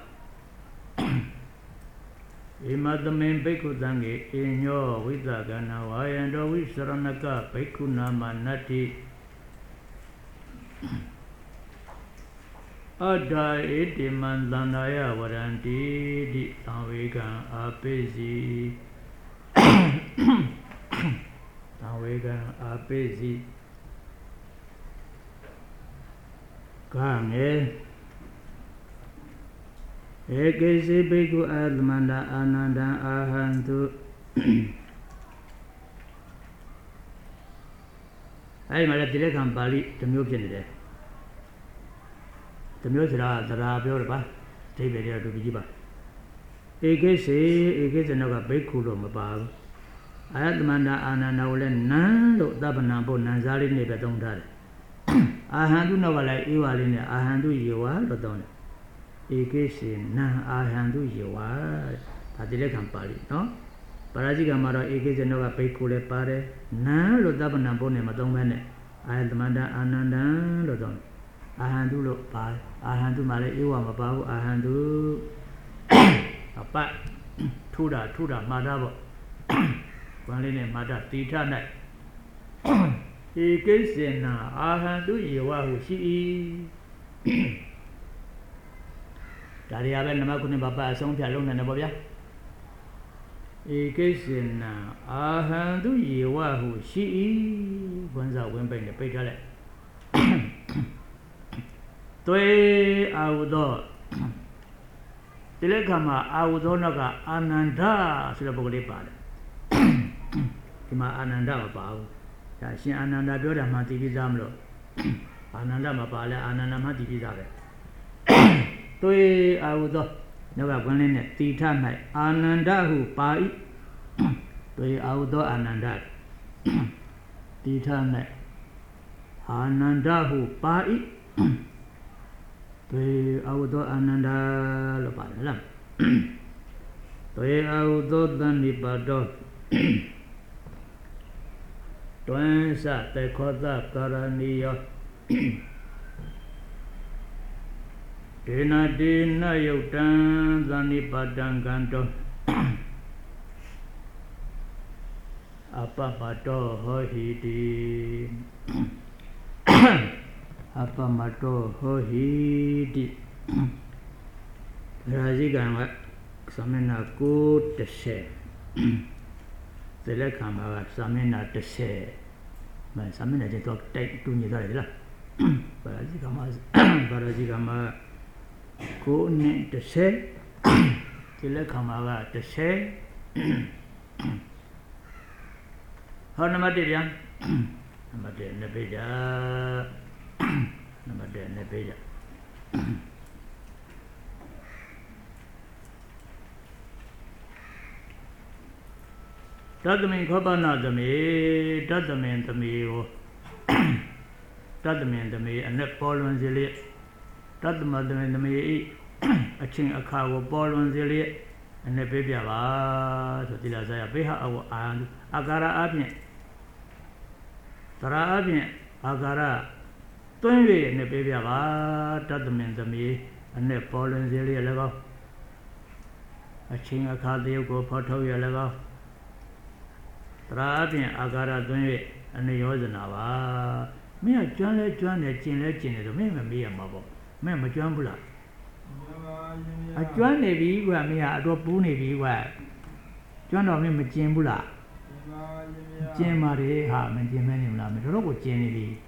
Imadamain beku tange inyo vidakana wayando visaranaka beku nama nati Ada iti mandandaya waranti di tawekan apesi tawekan apesi kange ekesi beku admanda ananda ahantu ai mala dilekan bali temyoဖြစ်နေတယ်တမျိုးစရာတရားပြောတယ်ပါအဓိပ္ပာယ်တွေတူကြည့်ပါဧကိစေဧကိစနောကဘိက္ခုလို့မပါဘူးအာယတမန္တအာနန္ဒကိုလည်းနန်းလို့သဗ္ဗနာဖို့နန်းစားလေးနေပဲသုံးထားတယ်အာဟံတုနောက်ကလည်းဧဝလေးနဲ့အာဟံတုယေဝလို့သုံးတယ်ဧကိစေနံအာဟံတုယေဝဒါတိလက်ခံပါဠိနော်ပါဠိကမှာတော့ဧကိစေနောကဘိက္ခုလည်းပါတယ်နံလို့သဗ္ဗနာဖို့နေမသုံးဘဲနဲ့အာယတမန္တအာနန္ဒံလို့သုံးတယ်အာဟံတုလို့ပါအာဟံတုမှာလည်းဧဝမပါဘူးအာဟံတုအပတ်ထူတာထူတာမှားတာပေါ့ဘန်းလေးနဲ့မှားတာတိထ၌ဧကိစေနအာဟံတုယေဝဟုရှိ၏ဒါရီယာပဲနမကုဏဘပအဆုံးဖြတ်လုံးနေတယ်ပေါ့ဗျာဧကိစေနအာဟံတုယေဝဟုရှိ၏ဘန်းစာဝင်းပိတ်နဲ့ပိတ်ထားလိုက်သွေအာဟုသောဒီလက်ခါမှာအာဟုသောနောက်ကအာနန္ဒဆိုတဲ့ပုဂ္ဂိုလ်လေးပါတယ်ဒီမှာအာနန္ဒမပါဘူးဒါရှင်အာနန္ဒပြောတာမှသိပြီးသားမလို့အာနန္ဒမပါလဲအာနန္ဒမှသိပြီးသားပဲသွေအာဟုသောနောက်ကကွင်းလေးနဲ့တိထ၌အာနန္ဒဟုပါ၏သွေအာဟုသောအာနန္ဒတိထ၌အာနန္ဒဟုပါ၏သွေအာဟုသောအာနန္ဒလို့ပါတယ်လားသွေအာဟုသောသန္တိပါတောတွင်စတေခောသကာရဏီယောဒေနဒေနယုတ်တံသန္တိပါတံကံတောအပပတောဟောဟိတိအပမတောဟောဟိတိရာဇိကံကသမဏကိုတစ်ဆယ်ဒီလက်ခံမှာကသမဏတစ်ဆယ်မသမဏကျတော့တိုက်တူညီသွားတယ်လားဘာရာဇိကမှာဘာရာဇိကမှာကိုနဲ့တစ်ဆယ်ဒီလက်ခံမှာကတစ်ဆယ်ဟောနံပါတ်တစ်ဗျာနံပါတ်တစ်နှစ်ပိကြနံပါတ်တစ်နှစ်ပိကြတတ္တမေခောပနာသမေတတ္တမေသမေကိုတတ္တမေသမေအနဲ့ပေါ်လွန်စေလျက်တတ္တမသမေသမေဤအချင်းအခါကိုပေါ်လွန်စေလျက်အနဲ့ပေးပြပါဆိုတိလာစာရဘေဟအဝအာအာကာရအပြင်သရာအပြင်အာကာရတွင်း၍နဲ့ပေးပြပါတတ္တမေသမေအနဲ့ပေါ်လွန်စေလျက်လည်းကောအချင်းအခါတယုတ်ကိုဖော်ထုတ်ရလည်းကောသရာအပြင်အာကာရသွင်း၍အနေယောဇနာပါမင်းကကျွမ်းလဲကျွမ်းတယ်ကျင်လဲကျင်တယ်ဆိုမင်းမမေးရမှာပေါ့မင်းမကျွမ်းဘူးလားအကျွမ်းနေပြီကွာမင်းကအတော့ပူးနေပြီကွာကျွမ်းတော့မင်းမကျင်ဘူးလားကျင်ပါလေဟာမကျင်မဲနေမလားမင်းတို့ကိုကျင်နေပြီ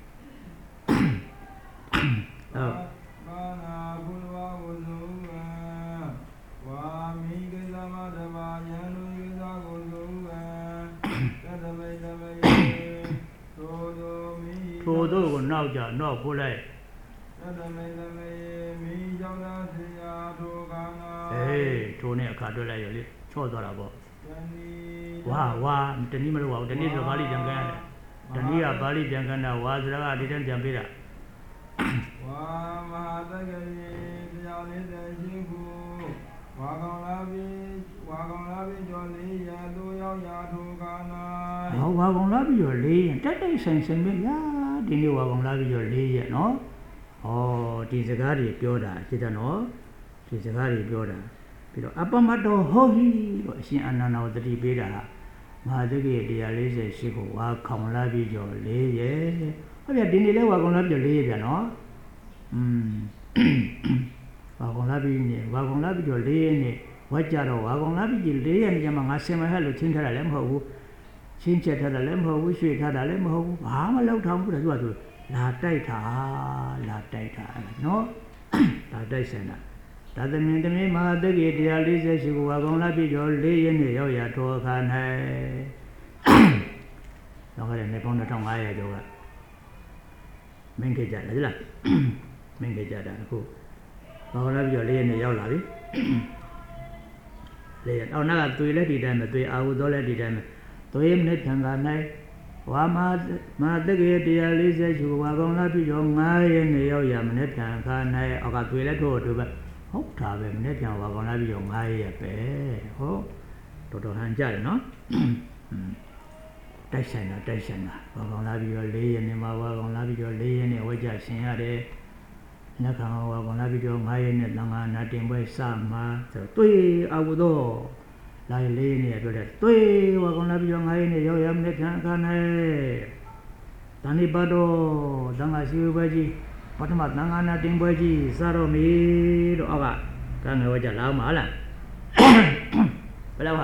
ဟုတ်ဘာနာဘုရားဝဇုဝါမိကိသမဓမ္မယံလူယဇဂုဇုထိုတို့ကိုနောက်ကြနောက်ပို့လိုက်အေးထိုနဲ့အခါတွေ့လိုက်ရလေချော့သွားတာပေါ့ဝါဝါတနည်းမလို့ပါဘူးတနည်းဆိုပါဠိပြန်ကန်ရတယ်တနည်းကပါဠိပြန်ကန်တာဝါဆိုတာကဒီတန်းပြန်ပေးတာဝါမဟာတက္ကရေတရားလေးတဲ့ရှိခုဝါကောင်လာပြီဝါကောင်လာပြီကျော်လေးရတို့ရောက်ရာထိုကနာဟောဝါကောင်လာပြီကျော်လေးရတက်တက်ဆိုင်ဆိုင်ပဲညာဒီနေ့ဝါကောင်လာပြီကျော်လေးရနော်ဟောဒီစကားတွေပြောတာဖြစ်တယ်နော်ဒီစကားတွေပြောတာပြီးတော့အပမတောဟောဟိလို့အရှင်အနန္ဒကိုတတိပေးတာမဟာသက္ကေတရား၄၈ကိုဝါကောင်လာပြီကျော်လေးရဟုတ်ပြဒီနေ့လဲဝါကောင်လာပြီကျော်လေးရပြန်နော်อืมဝါကောင်လာပြီနေဝါကောင်လာပြီတော့လေးရက်နေဝါကြတော့ဝါကောင်လာပြီကြီးလေးရက်နေကျမှငါဆင်မဟက်လို့ချင်းထားတာလည်းမဟုတ်ဘူးချင်းချက်ထားတာလည်းမဟုတ်ဘူးရွှေ့ထားတာလည်းမဟုတ်ဘူးဘာမှလောက်ထားဘူးတဲ့သူကသူလာတိုက်တာလာတိုက်တာနော်လာတိုက်စင်တာဒါသမင်သမီးမဟာတက္ကေတရား၄၈ကိုဝါကောင်လာပြီတော့လေးရက်နေရောက်ရတော်ခါ၌တော့လည်းနေပေါင်း၂၅၀၀ကျော်ကမင်းကြကြတယ်လားမင်းကြကြတာအခုဘာလို့လဲပြီးတော့လေးရက်နဲ့ရောက်လာပြီလေးရက်အော်နောက်ကသွေလဲဒီတိုင်းပဲသွေအာဟုသောလဲဒီတိုင်းပဲသွေးမနစ်ပြန်က၌ဝါမမာတကေတရားလေးဆက်ချူဝါကောင်လာပြီးတော့ငါးရက်နေရောက်ရမနစ်ပြန်ခါ၌အောက်ကသွေးလည်းတို့တို့ပဲဟုတ်တာပဲမနစ်ပြန်ဝါကောင်လာပြီးတော့ငါးရက်ပဲဟုတ်တော်တော်ဟန်ကြတယ်နော်တိုက်ဆိုင်တာတိုက်ဆိုင်တာဝါကောင်လာပြီးတော့လေးရက်နေမှာဝါကောင်လာပြီးတော့လေးရက်နေဝဲကြရှင်ရတယ်လက်ခံဝါကောင်လာပြီးတော့ငါးရက်နဲ့သံဃာနာတင်ပွဲစမှာဆိုသွေးအဝတော့လာလေးနေပြောတယ်သွေးဝါကောင်လာပြီးတော့ငါးရက်နဲ့ရောက်ရမနစ်ပြန်ခါ၌တဏိပါတော့သံဃာရှိပွဲကြီးပထမသံဃာနာတင်ပွဲကြီးစတော့မီတော့အောက်ကကငယ်ဝဲကြလာအောင်မလားဘယ်လောက်ဟာ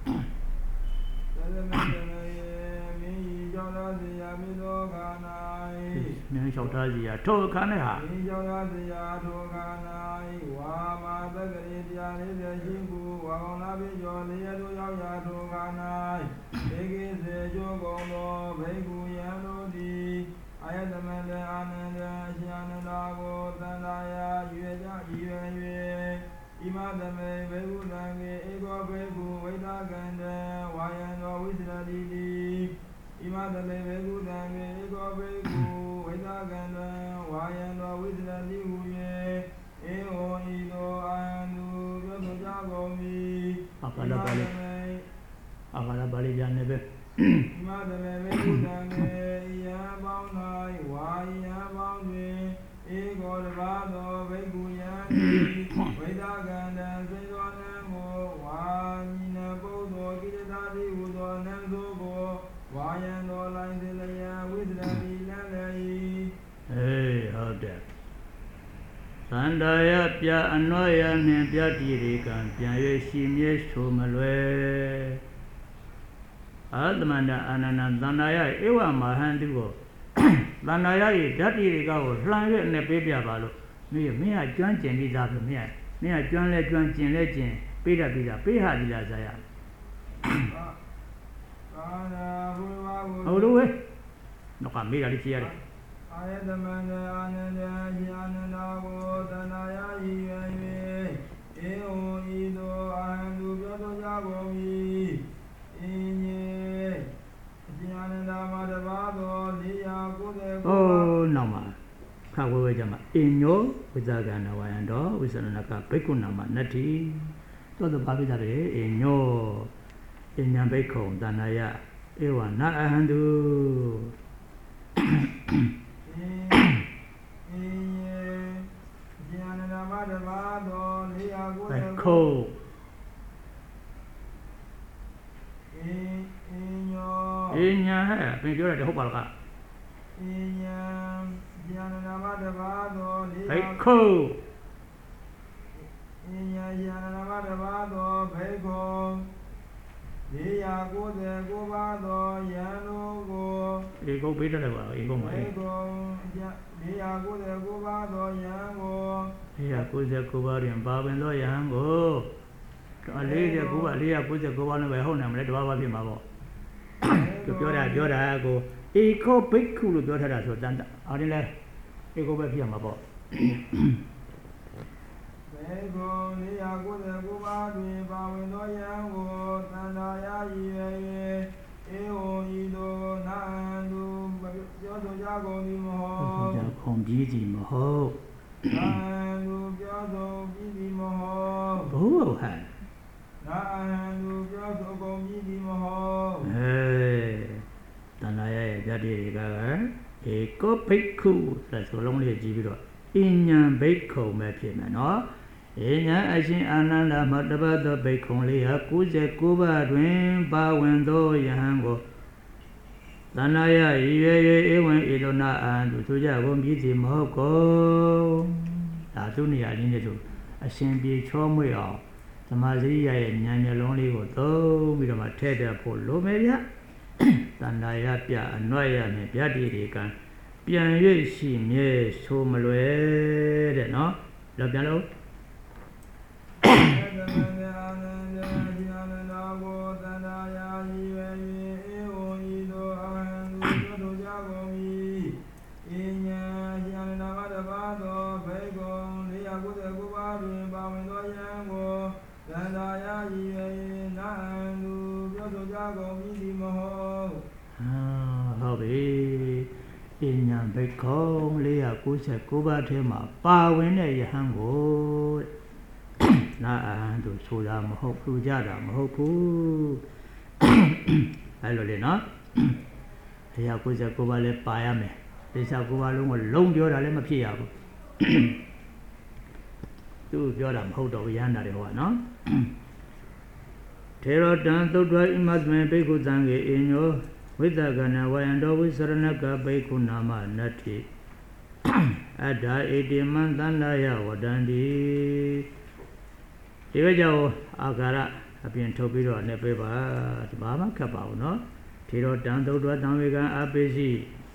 မင်းလျှောက်ထားစီရထိုခါနဲ့ဟာမင်းလျှောက်ထားစီရထိုခါ၌ဝါမာသက္ကရေတရားလေးစေရှိကူဝါကောင်လာပြီကျော်လေးရတို့ရောက်ရာထိုခါ၌ဒေကိစေကျော်ကုန်သောဘိက္ခုယံတို့သည်အာယတမန္တအာနန္ဒအရှင်အာနန္ဒာကိုသန္တာယရွေကြကြည်ရွယ်၍ဣမသမေဘိက္ခုတံကေဧကောဘိက္ခုဝိသကန္တံဝါယံသောဝိသရတိတိဣမသမေဘိက္ခုတံကေဧကောဘိက္ခုဝိသကန္တံဝါယံသောဝိသရတိဟူ၍ဧဟောဤသောအာယံသူပြောဆိုကြကုန်မည်အာကာလပါဠိအာကာလပါဠိပြန်နေပဲဣမသမေဘိက္ခုတံကေယံပေါင်း၌ဝါယံပေါင်းတွင်ဧကောတပါသောဘိက္ခုယံဝိသကန္တံစေသောနံကိုဝါညီနပုဒ္ဒောကိတသာတိဟူသောနံသောကိုဝါယံတော်လိုင်းစေလျံဝိသရတိလံလေ၏အေးဟုတ်တယ်သန္တာယပြအနွားယနှင့်ပြတိရေကံပြန်၍ရှိမြဲဆိုမလွယ်အာသမန္တအာနန္ဒသန္တာယဧဝမဟန္တုကိုသန္တာယ၏ဓာတိရေကကိုလှန်၍နဲ့ပေးပြပါလို့မင်းမင်းကကျွမ်းကျင်ပြီးသားဆိုမင်းကမင်းကကျွမ်းလဲကျွမ်းကျင်လဲကျင်ပေးတတ်ပြီးသားပေးဟာဒီလားဇာယဟုတ်လို့ဝဲတော့ကမေးတာလေးဖြေရတယ်အာယတမန္တအာနန္ဒာအာနန္ဒာကိုသန္တာယဤ၍ဧဟောဤသောအာဟံသူပြောသောကြကုန်၏အင်းကြီးအရှင်အာနန္ဒာမှာတပါးသောလေးရာကိုယ်တဲ့ကိုဟုတ်နောက်မှာခါဝဲဝဲကြမှာအညောဝိဇာကနာဝယံတော်ဝိသရဏကဘိက္ခုနာမနတ္တိသောတပါပိတာရေအညောအညာဘိက္ခုံတဏယဧဝနာအဟံတုအင်းယေဉာဏနာမတပါတော်လေးရာကိုယ်ခုအင်းအညောအညာဟဲ့ပြင်ပြောတယ်ဟုတ်ပါလားကအညာဉာဏနာမတပါတော်လေးရာခုအညာဉာဏနာမတပါတော်ဘိက္ခုလေးရာကိုယ်ကိုယ်ပါတော်ယံတို့ကိုဧကုပေးတယ်ကွာဧကုမှာဧကုလေးရာကိုယ်ကိုယ်ပါတော်ယံကိုလေးရာကိုယ်ကိုယ်ပါတွင်ပါဝင်တော်ယံကိုအလေးတဲ့ကိုယ်ကလေးရာကိုယ်ကိုယ်ပါနဲ့ပဲဟုတ်နေမလဲတဘာဝဖြစ်မှာပေါ့ပြောတာပြောတာကိုဧကုဘိက္ခုလို့ပြောထားတာဆိုတန်အားဒီလဲဧကုပဲဖြစ်မှာပေါ့ဘေကုလေးရာကိုယ်ကိုယ်ပါတွင်ပါဝင်တော်ယံကိုသန္တာယဤ၍ဧဟောဤသောနာသူပြောဆိုကြကုန်သည်မဟုတ်ပြောခုံပြီးသည်မဟုတ်နာသူပြောဆိုပြီးသည်မဟုတ်ဘုဟံနာသူပြောဆိုကုန်ပြီးသည်မဟုတ်ဟေးသန္တာယရဲ့ဓာတ်တွေကဧကောဘိက္ခုဆိုဆိုလုံးလေးကြည့်ပြီးတော့အဉ္ဉံဘိက္ခုံပဲဖြစ်မယ်နော်ဧညာအရှင်အာနန္ဒမတပတ်သောဘိက္ခုံလေးဟာ၉၉ပါးတွင်ပါဝင်သောယဟန်ကိုသန္တာယဤ၍ဧဝံဧလောနာအံသူဆိုကြကုန်ပြီးစီမဟုတ်ကုန်ဒါသူနေရာလေးနဲ့ဆိုအရှင်ပြေချောမွေ့အောင်သမာဓိရရဲ့ဉာဏ်မျက်လုံးလေးကိုသုံးပြီးတော့မှထည့်တတ်ဖို့လိုမယ်ဗျသန္တာယပြအနွတ်ရနဲ့ဗျာတိတွေကံပြန်၍ရှိမြဲဆိုမလွယ်တဲ့နော်လောက်ပြန်လို့သန္တာယဤ၍နာဟံသူပြောဆိုကြကုန်မည်မဟုပေအညာဘိတ်ခေါင်းလေးရာကိုချက်ကိုပါထဲမှာပါဝင်တဲ့ယဟန်ကိုနာအဟန်တို့ဆိုတာမဟုတ်ဘူးကြတာမဟုတ်ဘူးအဲ့လိုလေနော်တရားကိုချက်ကိုပါလဲပါရမယ်တရားကိုပါလုံးကိုလုံးပြောတာလည်းမဖြစ်ရဘူးသူပြောတာမဟုတ်တော့ရဟန္တာတွေဟောနော်ထေရတံသုတ္တဝိမတ်မေဘိက္ခုသံဃေအညောဝိတကနာဝယံတော်ဝိစရဏကဘိက္ခုနာမနတ္ထိအတ္တဣတိမံသန္တာယဝဒန္တိဒီဘက်ကြောင့်အာကာရအပြင်ထုတ်ပြီးတော့နေပေးပါဒီဘာမှခက်ပါဘူးနော်ထေရတံသုတ္တဝတံဝေကံအပိစီ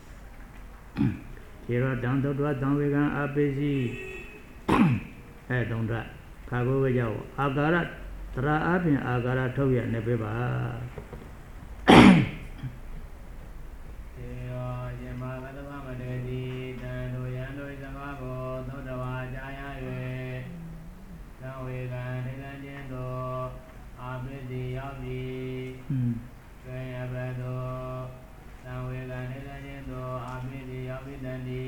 ထေရတံသုတ္တဝတံဝေကံအပိစီအဲတုံးတာခါကိုပဲကြောက်အာကာရတရာအပြင်အာကာရထုတ်ရနေပေးပါေယောယမကတမမတေတိတံတို့ယံတို့သဘာဘောသုတ္တဝါကြာရ၍သံဝေကံနေလန်းခြင်းတို့အာပိတိရောက်ပြီးကျွေအဘတို့သံဝေကံနေလန်းခြင်းတို့အာပိတိရောက်ပြီးတန်တိ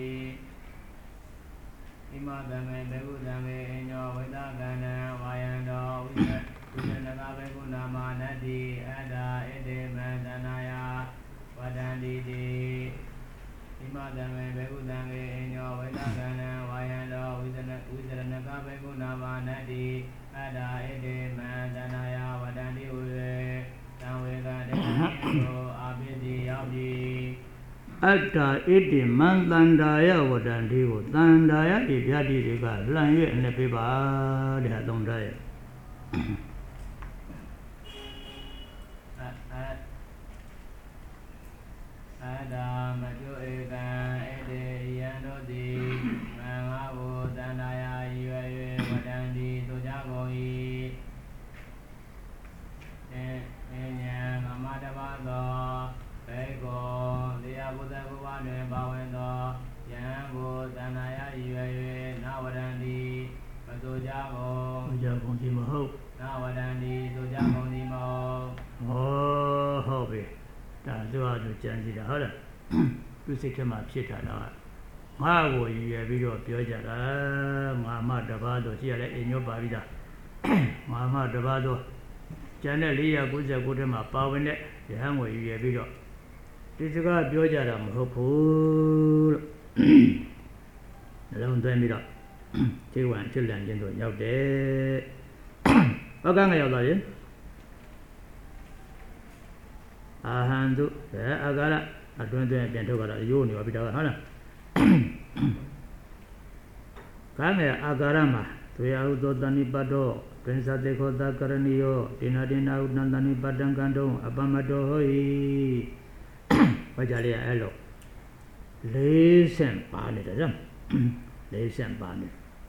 ဣမသမေဘေကုသံမေအညောဝိသကန္နံဝါယံတော်ဝိသဝိသနကဘေကုနာမနတ္တိအတ္တဣတိမံသနာယဝဒန္တိတိဣမသမေဘေကုသံမေအညောဝိသကန္နံဝါယံတော်ဝိသနဝိသရဏကဘေကုနာမနတ္တိအတ္တဣတိမံသနာယဝဒန္တိဝေသံဝေကတေသောအာပိတိရောက်ပြီးအတ္တဣတိမံတန္တာယဝဒန္တိကိုတန္တာယဤဗျာတိတွေကလှန်၍အနေပေးပါတဲ့အသုံးတည်းအတ္တမကျုဧကံဧတေယံတို့သည်မံငါကိုတန္တာယရွယ်၍ဝဒန္တိဆိုကြကုန်၏အင်းဉာဏ်ငမတပါသောဘေကောတရားဘုဒ္ဓဘုရားတွင်ပါဝင်သောယံကိုတန္တာယရွယ်၍နဝဒန္တိမဆိုကြကုန်ဆိုကြကုန်သည်မဟုတ်နဝဒန္တိဆိုကြကုန်သည်မဟုတ်ဟောဟုတ်ပြီဒါသူ့အတူကြံစီတာဟုတ်လားသူစိတ်ထဲမှာဖြစ်တာတော့ငါ့ကိုရည်ရွယ်ပြီးတော့ပြောကြတာငါမှတပါးတော့ရှိရလဲအင်ညောပါပြီးသားငါမှတပါးတော့ကျန်တဲ့လေးရာကိုယ်ကိုယ်ထဲမှာပါဝင်တဲ့ယဟန်ကိုရည်ရွယ်ပြီးတော့ဒီစကားပြောကြတာမဟုတ်ဘူးလို့နှလုံးသွင်းပြီးတော့ခြေဝန်ချွတ်လန့်ခြင်းတို့ရောက်တယ်။ဟုတ်ကဲ့ငါရောက်သွားရင်အာဟန်တုအဲအာကာရအတွင်းသွင်းပြန်ထုတ်ကြတာရိုးနေပါပြီတော့ဟုတ်လား။ကာမေအာကာရမှာသွေယဟုသောတဏိပတ်တော်ပင်စတေခောတကရဏီယောတိနာတိနာဥတ္တဏိပတ္တံကံတုံအပမတောဟောဤဘာကြလဲအဲ့လိုလေးဆင့်ပါနေတယ်နော်လေးဆင့်ပါနေ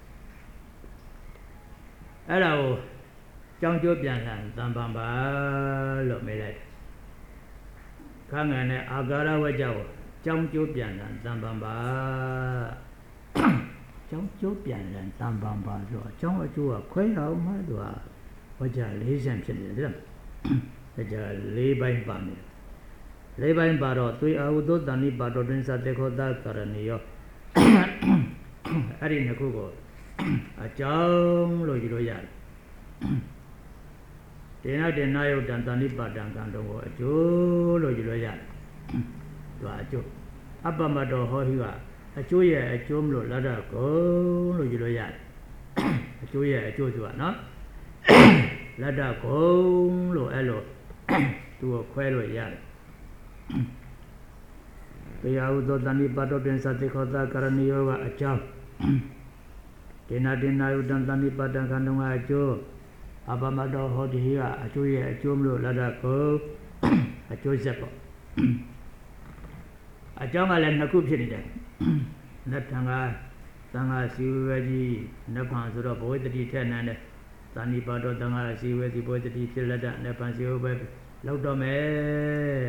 အဲ့ဒါကိုကြောင်းကျိုးပြန်လာတံပံပါလို့မေးလိုက်ခန်းငယ်နဲ့အာကာရဝကြကိုကြောင်းကျိုးပြန်လာတံပံပါကြောင်းကျိုးပြန်လာတံပံပါဆိုတော့ကြောင်းအကျိုးကခွဲအောင်မှသူကဝကြလေးဆင့်ဖြစ်နေတယ်နော်ဝကြလေးပိုင်းပါနေလေးပိုင်းပါတော့သွေအာဟုသောတဏိပါတော်တွင်စတေခောတကရဏီယောအဲ့ဒီနှစ်ခုကိုအကြောင်းလို့ယူလို့ရတယ်ဒေနဒေနယုတ်တံတဏိပါတံကံတော်ကိုအကျိုးလို့ယူလို့ရတယ်သူအကျိုးအပမတောဟောဟိကအကျိုးရဲ့အကျိုးမလို့လတ္တကုံလို့ယူလို့ရတယ်အကျိုးရဲ့အကျိုးဆိုတာနော်လတ္တကုံလို့အဲ့လိုသူကိုခွဲလို့ရတယ်တရားဥသောတဏိပါတော်တွင်စတိခောတကရဏီယောကအကြောင်းဒေနဒေနယုတံတဏိပါတံခန္ဓုကအကျိုးအပမတောဟောတိကအကျိုးရဲ့အကျိုးမလို့လတ္တကိုအကျိုးဆက်ပေါ့အကြောင်းကလည်းနှစ်ခုဖြစ်နေတယ်နတ်ထံကသံဃာစီဝေကြီးနတ်ဖန်ဆိုတော့ဘဝတတိထက်နန်းတယ်တဏိပါတော်သံဃာစီဝေစီဘဝတတိဖြစ်လက်တဲ့နတ်ဖန်စီဝေပဲလောက်တော့မယ်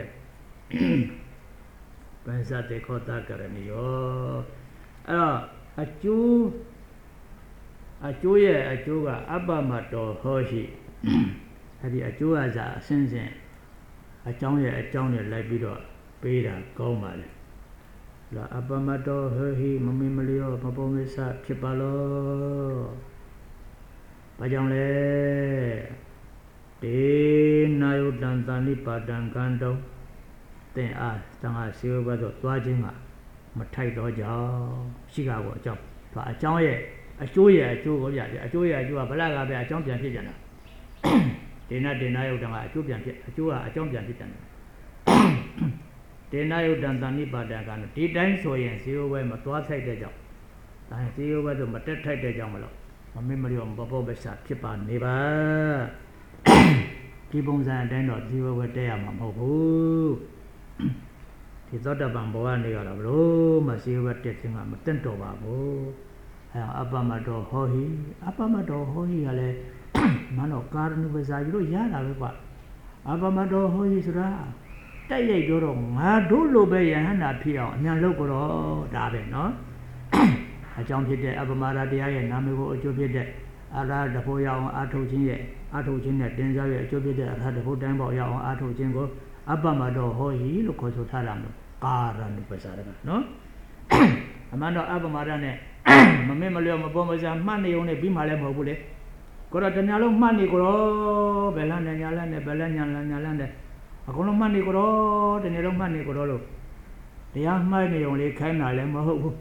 ပန်စတေခောတကရဏီယောအဲ့တော့အကျိုးအကျိုးရဲ့အကျိုးကအပမတောဟောရှိအဲ့ဒီအကျိုးအစားအစင်းစင်အကြောင်းရဲ့အကြောင်းနဲ့လိုက်ပြီးတော့ပ Pira Gomale La Abamato He Mamimilio Mabomisa Chipalo Pajangle De Nayo Dantani Padang Kando Then I Tanga Silva Twajinga Matai Dojo Chicago Job a chong ye a chu ye a chu go ya a chu ye a chu a bala ga be a chong pian phit jan da de na de na yau dan a chu pian phit a chu a a chong pian phit jan de na yau dan tan ni pa dan ka no di tain so yin zero we ma twa thai de jaw da zero we so ma tet thai de jaw ma lo ma me ma lo ma bo ba sa phit pa ne ba di pong san dan do zero we tet ya ma ma bu thì tốt là bằng bộ anh đi gọi là lố mà siêu vật tiệt thì mà tên tổ bà bố hàng apa mà đồ hoi apa mà đồ hoi là lệ mà nó caro nó bây giờ rồi giá là cái quạt apa mà đồ hoi sura cái gì đó rồi mà đủ lô bây giờ hắn là phiêu nhà lâu của nó đã về nó ở trong thì để apa mà ra đi ai nam mới có chỗ biết đấy à ra đập vô nhau à thâu chín vậy à thâu chín này đến giờ vậy chỗ biết đấy à đập vô đánh bảo nhau à thâu chín có apa mà đồ hoi lúc có số thay làm Karan besar kan, no? Amano apa marane? Mami melihat mapo macam mana yang ni bimalem mau boleh? Kalau tanya lo mana koro, belan nyala ne, belan nyala nyala ne. Aku lo mana koro, tanya lo mana koro lo. Dia mana yang le kain nalem mau?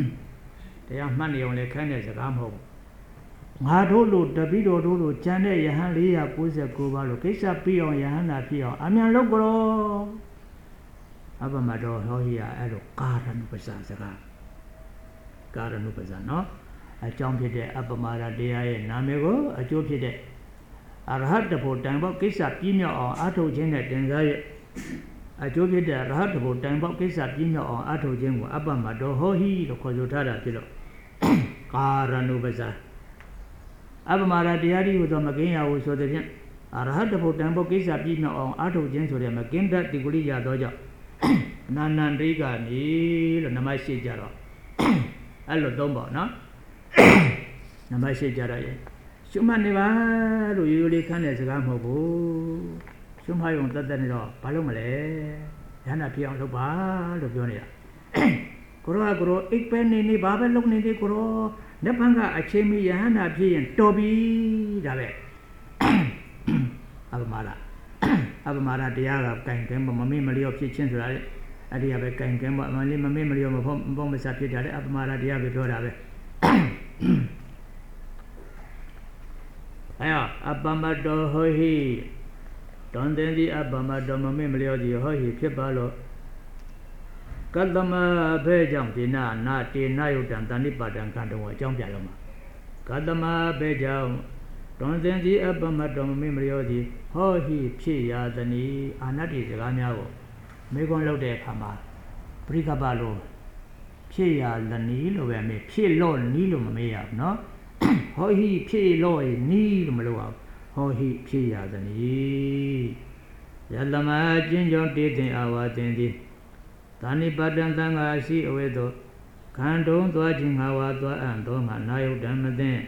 Dia mana yang le kain ni sekarang mau? Ngadu lo, tapi do do lo, jangan yang lihat pusat kubalo, kisah pion yang nak pion, amian lo koro. Apa mado hoya alo karan besar sekarang karan besar no acong pide apa mara dia ye name ko ajo pide arahat depo tan bok kisah pi myo aw a thau chin ne tin sa ye ajo pide arahat depo tan bok kisah pi myo aw a thau chin ko apa mado hohi lo kho so tha da phit lo karan besar apa mara dia ri ko to makin ya wo so de phit arahat depo tan bok kisah pi myo aw a thau chin so de makin dat ti kuli ya do jaw Nanan riga ni lo nama si jaro, alo dombo no, nama si jaro ye. Cuma ni bah lo yuli kan ni sekarang mau bu, cuma yang tadi ni lo, palu male, yang nak piang lo bah lo piang ni ya. Kuro kuro ikpen ni ni babel lo ni ni kuro, ni pangga acemi yang nak piang tobi dah be, apa malah. Apa marah dia agak kain kain, mami melihat cicin sudah ada, ada yang kain kain, mami mami melihat mami mami besar dia ada, apa marah dia betul ada. Ayo, apa mado hoi, tonton di apa mado mami melihat dia hoi, siapa lo? Kalau mah bejam tina, na tina itu dan tani padang kandung wajang biar lama. Kalau mah bejam Tonton di apa mado mami melihat dia hoi pia dani anak di sekarang ni, mereka lalu dek kama, perika balu, pia dani lo ni, pia lo ni lo mami ya, no, hoi pia lo ni lo malu, hoi pia dani, jalan macam jauh di ten awat di, tani padang tangga si awet tu, kandung tua jing awat tua andong anayu dan meden.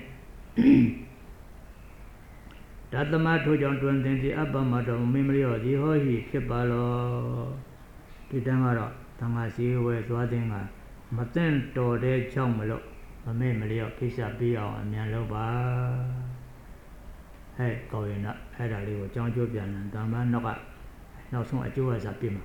Datama tu jangan tuan tensi apa mado memelihat di hoi kepala kita ngaro tangga siwe tua dengar maten to de chong melo memelihat kisah biau amian loba hei kau ina hei dah liu jangan jual biaran tambah nak nak semua jual sapi mah.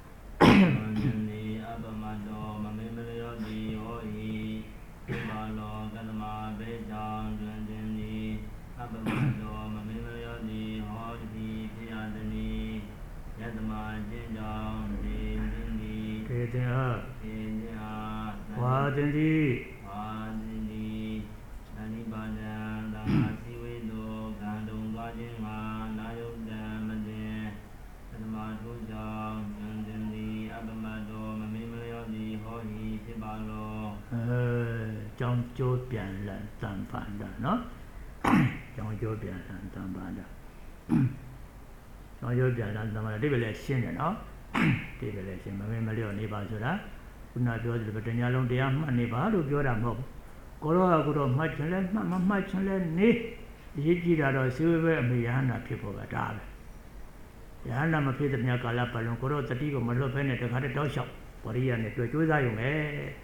Jadi apa mado memelihat di hoi kepala datama bejang tuan tensi apa mado di hoi piadani yadma jenjang dindini Kedua, kedua wah jadi, wah jadi nani badan dah siwe do kandung gajeng ma nayuk dan mende yadma tujang dindini apa mado memelihat di hoi pibalo eh, jangan jual biaran tanpa anda, no. Jangan jual biaran tanpa anda. Jangan jual biaran tanpa anda. Dia boleh sin je, no. Dia boleh sin. Mami melihat ni bahasu dah. Guna jual tu betul nyalong dia ni baharu jual dah mau. Kalau aku dah macam le, macam le ni, jadi dah dah siapa melihat nak pergi dah. Yana Mafid of Yakala Palon, Koro, Tatigo, Malopen, the Hada Doshop, Korea, and to Juzayume.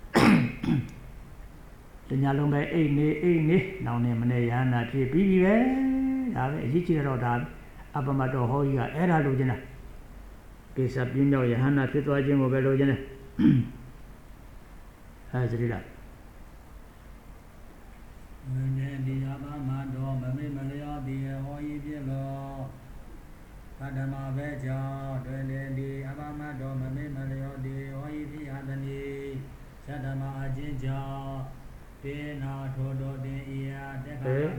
The Yalome, a ne, now name Yana, T. B. Have a hitcher or dad, Abamado Hoya, Era Lugina. Kiss up, you know, Yana, Fitwajim of Velogina. Has it up? The Abamado, Mammy Malia, the Hoy, Adama Veja, the Abamado, Mammy Malia, the Hoy, Adani, Sadama Jinja, Pena, Todo, the Ia, the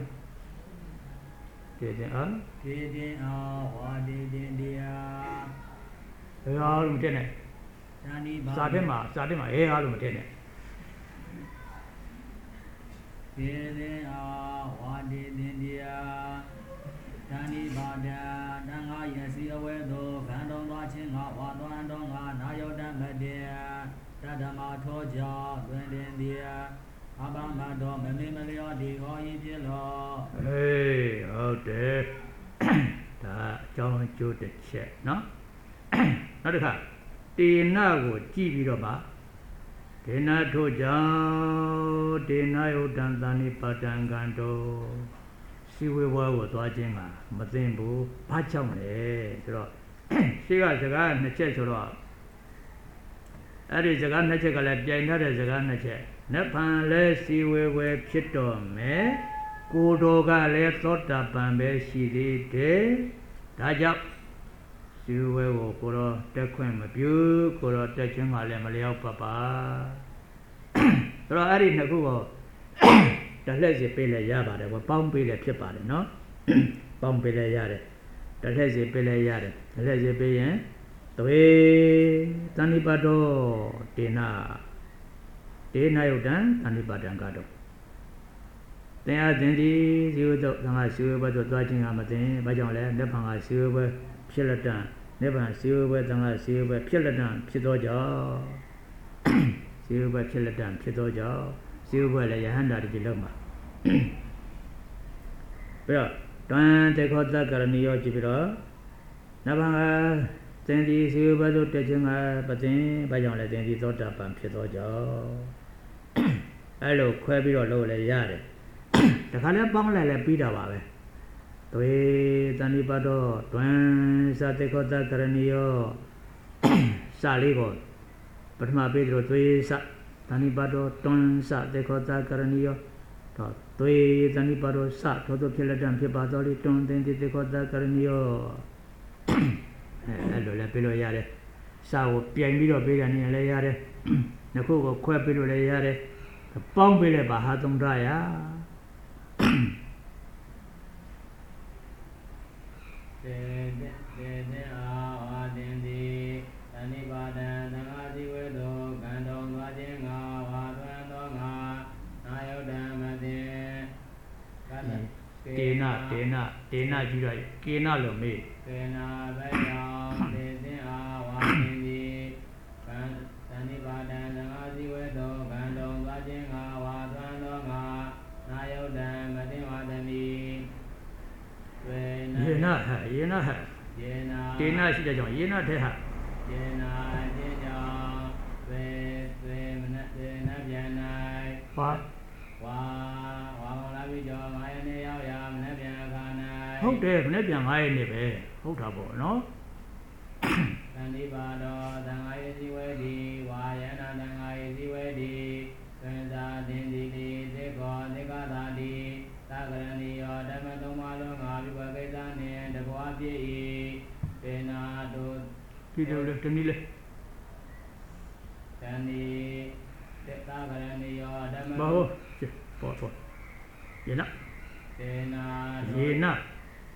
Did uh? Did uh, what did India? They are Lieutenant. Sadima, Sadima, eh, are Lieutenant. Did uh, what did India? Tani Bada, Danga, Yasi, Wedo, Vandon watching, Wadandonga, Nayoda Media, Tadama Toja, India. Abamado, Mammalia, the Hoy, hey, out there. John Joe the check, no? Not a car. Dina would give you about. Dina to Joe, Dina Udandani Patangando. See, we were watching Matimbu, Pacham, eh? She got the guy in the church or all. That is a gun that you collect, Jane, is a gun that check. Napan le si we we pito me, Kudoga le tota pambe si de, Tajap, si we wo kuro, Tequim abu, Kuro touching Alemaliao papa. So I didn't know the lazy pele yaba, there were Pompey the Pippa, no? Pompey the yard, the lazy pele yard, the lazy pay, the way Tanibado, Dina. Dina Udan, and the Badangado. They are then the Zudo, Nanga Silver, the Dodging Amatin, Bajonland, Nepanga Silver, Pilatan, Never Silver, Nanga Silver, Pilatan, Pidoja, Silver, Pilatan, Pidoja, Silver, Layanda, the Loma. Well, don't take out the Garanio Jibiro. Navanga, then the Silver, the Dodging Amatin, Bajonland, then the Dota, and Pidoja. Hello, Quabi or low yard. The Kala Bangla Pida. Twe Tanibado, Twan Satekota Caranio Saligo. But my Pedro Twe Tanibado, Ton Satekota Caranio. Twe Tanibado Sat, Toto Piladan Pibadoli, Ton Tekota Caranio. Hello, La Pilo Yare. Sao Piamiro Piran Layare. Naku Quapido Layare. The Pompile Bahatum Raya. Dena, Dena, Dena, Jurai, Kena Lome. Dena, Vaya, Dena, Wadi, Tanibada, Nagazi, Wedo, Gandon, Vajinga, Wadandonga, Nayodan, Madimadani. Yena, Yena, Yena, Dena, she doesn't, Yena, Teha. Yena, Yena, Ve, Ve, Nabjana. What? Hold there, never I never. Hold up, no? Tanibado, Dangai, Wedi, Wayana, Dangai, Wedi, Penda, Dindi, Dego, Degadadi, Tagrani, or Damatomalo, Mabibagani, and the Boabi, Penado, Peter left a nile. Tani, Tagrani, or Damato. What? What? Yena. Yena.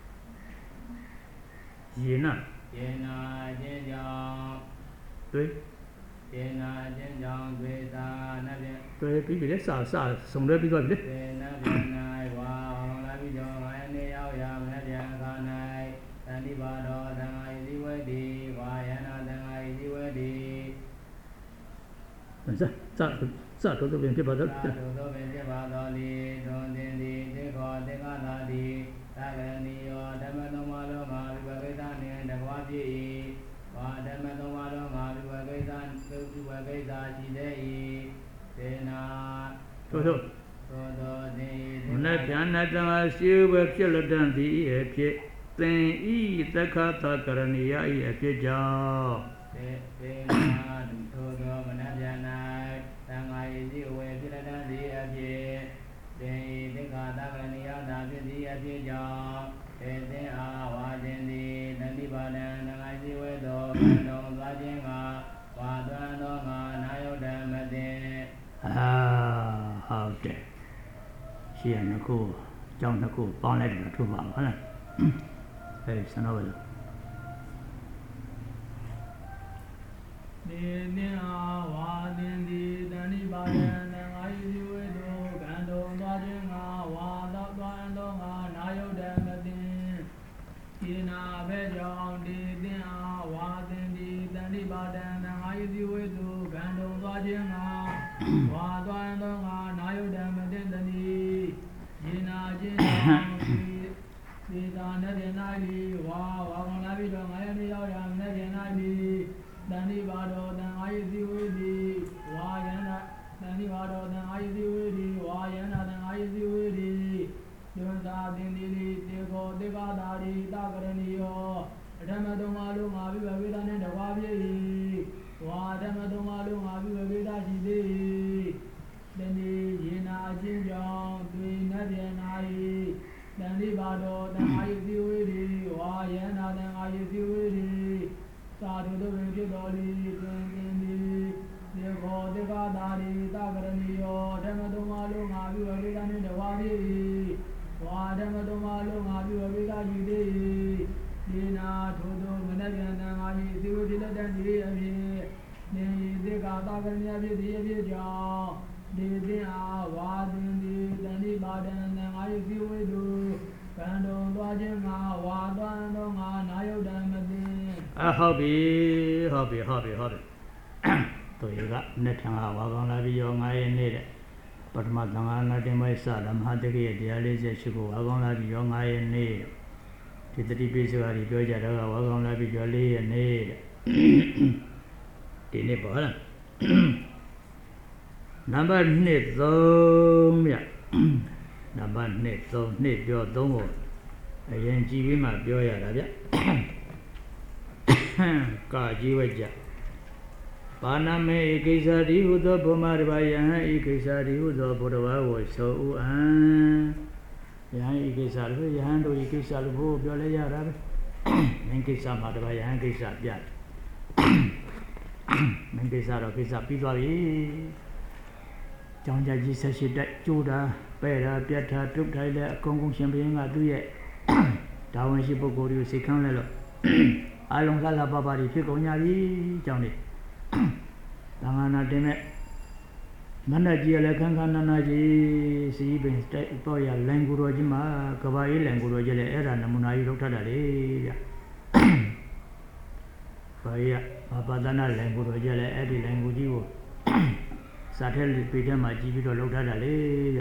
Yena. Yena. Yena. Tui. Yena. Yena. Veda. Nabia. Tui. Bibi le sa sa song le bibi le. Yena. Yena. Wow. La bibi jo. Ayane yao ya. Nabia kanai. Tani bado. Dangai diwedi. Wayana dangai diwedi. Sa sa. Sa to to ben ke badal sa to to ben ke badal li don din di de ko de ga da di ta ga ni yo dhamma no ma lo ma vi ba ve ta ni de ko ပြည့်ဝါဓမ္မသုံးပါးသောငါပြုဝေကိစ္စသုပြုဝေကိစ္စရှိသေး၏သေနာသို့သောသောသောသေမနဗျာနာတံရှိဝေဖြစ်လတံသည်အဖြစ်သင်ဤသက္ခသကရဏီယဤအဖြစ်ကြောင့်သေသေနာသောသောမနဗျာနာသံဃာဤစီဝေဖြစ်လတံသည်အဖြစ်သင်ဤသက္ခသကရဏီယသာဖြစ်သည်အဖြစ်ကြောင့်သေသင်အားဝါခြင်းသည်တဏိပါဒံသံဃာစီဝေသောဘန္တောသွားခြင်းကဝါသွမ်းသောငါနာယုတ်ဓမ္မတိအာဟုတ်တယ်ရှိရနှစ်ခုကြောင်းနှစ်ခုပေါင်းလိုက်တယ်ထုတ်ပါဟုတ်လားဟဲ့စနောပဲနေနေအားဝါသင်သည်တဏိပါဒံသံဃာစီဝေသောဘန္တောသွားခြင်းကဝါသောသွမ်းသောငါနာယုတ်ဓမ္မတိဒီနာဘေကြောင့်ဒီသင်အားဝါသင်သည်တဏိပါဒံသံဃာစီဝေသောဘန္တောသွားခြင်းကဝါသွမ်းသောငါနာယုတ်ဓမ္မတိတတိဒီနာခြင်းကြောင့်ဒီသာနေပြ၌ဒီဝါဝါကောင်လာပြီးတော့ငါရနေရောက်ရနေပြ၌ဒီတဏိပါဒောတံအာယစီဝေဒီဝါယန္တာတဏိပါဒောတံအာယစီဝေဒီဝါယန္တာတံအာယစီဝေဒီယွန်သာတင်တိတိတေကောတေကာသာရိတာကရဏီယောဓမ္မတုံမာလုံးငါပြီးဝေဒနဲ့တဝါပြည့်ဝါဓမ္မတုံမာလုံးငါပြီးဝေဒရှိသေးတဏိယေနာအချင်းကြောင့်သွေနတ်ပြန်နာ၏တဏိပါဒောတံအာယစီဝေဒီဝါယန္တာတံအာယစီဝေဒီသာဓုတဝေဖြစ်တော်လီသင်သင်သည်ဒီခောတေကာသာရိတာကရဏီယောဓမ္မတုံမာလုံးငါပြုဝေဒနှင့်တဝါပြည့်ဝါဓမ္မတုံမာလုံးငါပြုဝေဒရှိသေးဒီနာထိုသောမနဗျံတံငါ၏ဇီဝတိလက်တံဒီအဖြစ်နေတေကာသာကရဏီအဖြစ်ဒီအဖြစ်ကြောင့်ဒီသင်အားဝါသင်သည်တဏိပါဒံတံငါ၏ဇီဝေတုကံတော်သွားခြင်းငါဝါသွမ်းသောငါနာယုတ်ဓမ္မတိအာဟုတ်ပြီဟုတ်ပြီဟုတ်ပြီဟုတ်ပြီတို့ရကနှစ်ထံဟာဝါကောင်လာပြီးရောငါရဲ့နေတဲ့ပထမသံဃာနာတင်မိုက်စဓမ္မတကိရဲ့တရားလေးချက်ရှိကိုဝါကောင်လာပြီးရောငါရဲ့နေဒီတတိပိစကားကြီးပြောကြတော့ဝါကောင်လာပြီးရောလေးရဲ့နေတဲ့ဒီနေ့ပေါ့လားနံပါတ်နှစ်သုံးမြနံပါတ်နှစ်သုံးနှစ်ပြောသုံးကိုအရင်ကြည့်ပြီးမှပြောရတာဗျကာကြီးဝကြပါဏမေဧကိစ္စတိဟုသောဘုမတဘာယဟံဧကိစ္စတိဟုသောဘုဒ္ဓဘာဝဆိုဥအံယဟံဧကိစ္စလို့ယဟံတို့ဧကိစ္စလို့ဘိုးပြောလဲရတာပဲမင်းကိစ္စမှာတဘာယဟံကိစ္စပြတ်မင်းကိစ္စတော့ကိစ္စပြီးသွားပြီကြောင်းကြကြီးဆက်ရှိတိုက်ကျိုးတာပဲ့တာပြတ်တာတုတ်ထိုင်လဲအကုန်ကုန်ရှင်ဘုရင်ကသူ့ရဲ့ဒါဝန်ရှိပုဂ္ဂိုလ်တွေကိုစိတ်ခံလဲလို့အလုံးလာလာပါပါဖြစ်ကုန်ကြပြီကြောင်းနေသံဃာနာတင်မဲ့မန္တကြီးလည်းခန်းခန်းနာနာကြီးစီပင်တိုက်တော့ရလန်ကူတော်ကြီးမှာကဘာရေးလန်ကူတော်ကြီးလည်းအဲ့ဒါနမူနာကြီးလောက်ထတာလေဗျဘာရဘာပါဒနာလန်ကူတော်ကြီးလည်းအဲ့ဒီလန်ကူကြီးကိုစာထဲပေထဲမှာကြည့်ပြီးတော့လောက်ထတာလေဗျ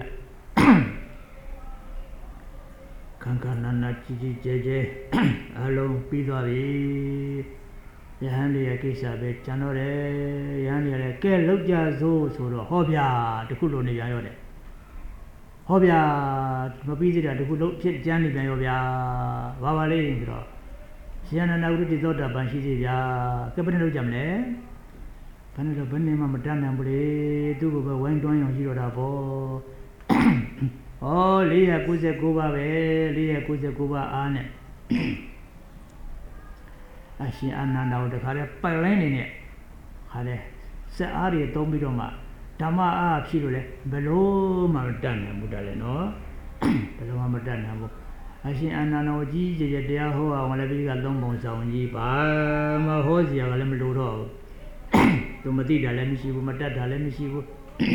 ခန်းခန်းနာနာကြီးကြီးကျဲကျဲအလုံးပြီးသွားပြီယဟန်လေးရဲ့ကိစ္စပဲကျန်တော့တယ်ယဟန်လေးလည်းကဲလောက်ကြစို့ဆိုတော့ဟောဗျာတခုလိုနေပြန်ရောတယ်ဟောဗျာမပြီးသေးတာတခုလုံးဖြစ်ကျန်းနေပြန်ရောဗျာဘာပါလဲဆိုတော့ရှင်အနန္ဒဝိတ္တိသောတာပန်ရှိသေးဗျာကဲဘယ်နဲ့လောက်ကြမလဲဘယ်နဲ့တော့ဘယ်နဲ့မှမတတ်နိုင်ဘူးလေသူ့ကိုပဲဝိုင်းတွန်းရောင်ရှိတော့တာပေါ့ဩလေးရ၉၉ပါးပဲလေးရ၉၉ပါးအားနဲ့အရှင်အာနန္ဒာကိုတခါလဲပိုက်လိုင်းနေနဲ့ခါလဲစက်အားတွေသုံးပြီးတော့မှဓမ္မအားဖြစ်လို့လဲဘယ်လို့မှမတတ်နိုင်ဘူးတည်းနော်ဘယ်လို့မှမတတ်နိုင်ဘူးအရှင်အာနန္ဒာကိုကြီးကြီးကျယ်တရားဟောအောင်လည်းပြီးကသုံးပုံဆောင်ကြီးပါမဟောစရာကလည်းမလိုတော့ဘူးသူမသိတာလည်းမရှိဘူးမတတ်တာလည်းမရှိဘူး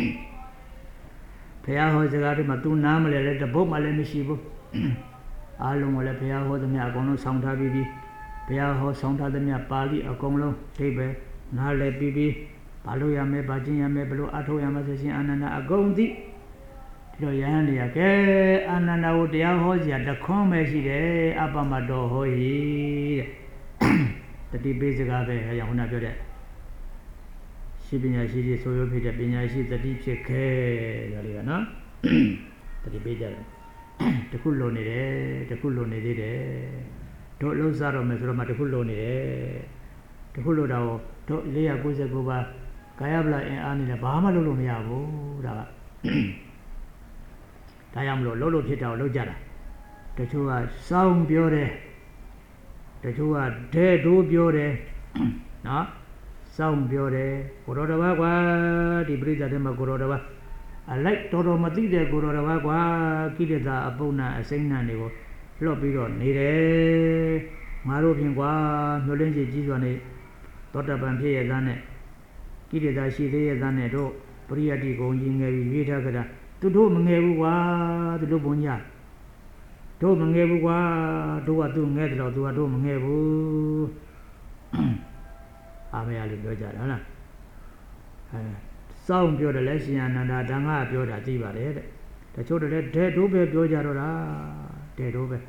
ဘုရားဟောစကားတွေမှာသူနားမလဲလဲတပုတ်မှလည်းမရှိဘူးအားလုံးကလည်းဘုရားဟောသမျှအကုန်လုံးဆောင်းထားပြီးပြီဘုရားဟောဆောင်ထားသမျှပါဠိအကုန်လုံးအဓိပ္ပာယ်နားလည်ပြီးပြီးဘာလို့ရမယ်ဘာကျင့်ရမယ်ဘလို့အထောက်ရမယ်ဆိုရှင်အာနန္ဒာအကုန်သိဒီတော့ယဟန်တွေကကဲအာနန္ဒာကိုတရားဟောစရာတခွန်းပဲရှိတယ်အပမတော်ဟောဤတဲ့တတိပိစကားပဲအဲကြောင့်ခုနပြောတဲ့ရှိပညာရှိရှိဆိုရုပ်ဖြစ်တဲ့ပညာရှိတတိဖြစ်ခဲဒါလေးကနော်တတိပိကြတယ်တခုလုံနေတယ်တခုလုံနေသေးတယ်တို့လုံးစားတော့မယ်ဆိုတော့မှတခုလုံနေတယ်တခုလုံတော့တို့၄၉၉ပါးကာယဗလာအင်အားနေတယ်ဘာမှလုပ်လို့မရဘူးဒါကဒါကြောင့်မလို့လှုပ်လို့ဖြစ်တာကိုလှုပ်ကြတာတချို့ကစောင်းပြောတယ်တချို့ကဒဲဒိုးပြောတယ်နော်စောင်းပြောတယ်ကိုတော်တဘာကွာဒီပရိသတ်ထဲမှာကိုတော်တဘာအလိုက်တော်တော်မသိတဲ့ကိုတော်တဘာကွာကိလေသာအပုပ်နာအစိမ့်နာတွေကိုလွတ်ပြီးတော့နေတယ်ငါတို့ဖြင့်ကွာမျိုးလင်းစီကြီးစွာနဲ့သောတပန်ဖြစ်ရသားနဲ့ကိလေသာရှိသေးရသားနဲ့တို့ပရိယတ္တိဂုံကြီးငယ်ပြီးရွေးထားကြတာသူတို့မငယ်ဘူးကွာသူတို့ဘုံညာတို့မငယ်ဘူးကွာတို့ကသူငယ်တယ်တော့သူကတို့မငယ်ဘူးအာမေရလို့ပြောကြတယ်ဟုတ်လားအဲစောင်းပြောတယ်လဲရှင်အနန္ဒာဓမ္မပြောတာသိပါတယ်တဲ့တချို့တည်းတဲ့တို့ပဲပြောကြတော့တာတဲ့တို့ပဲ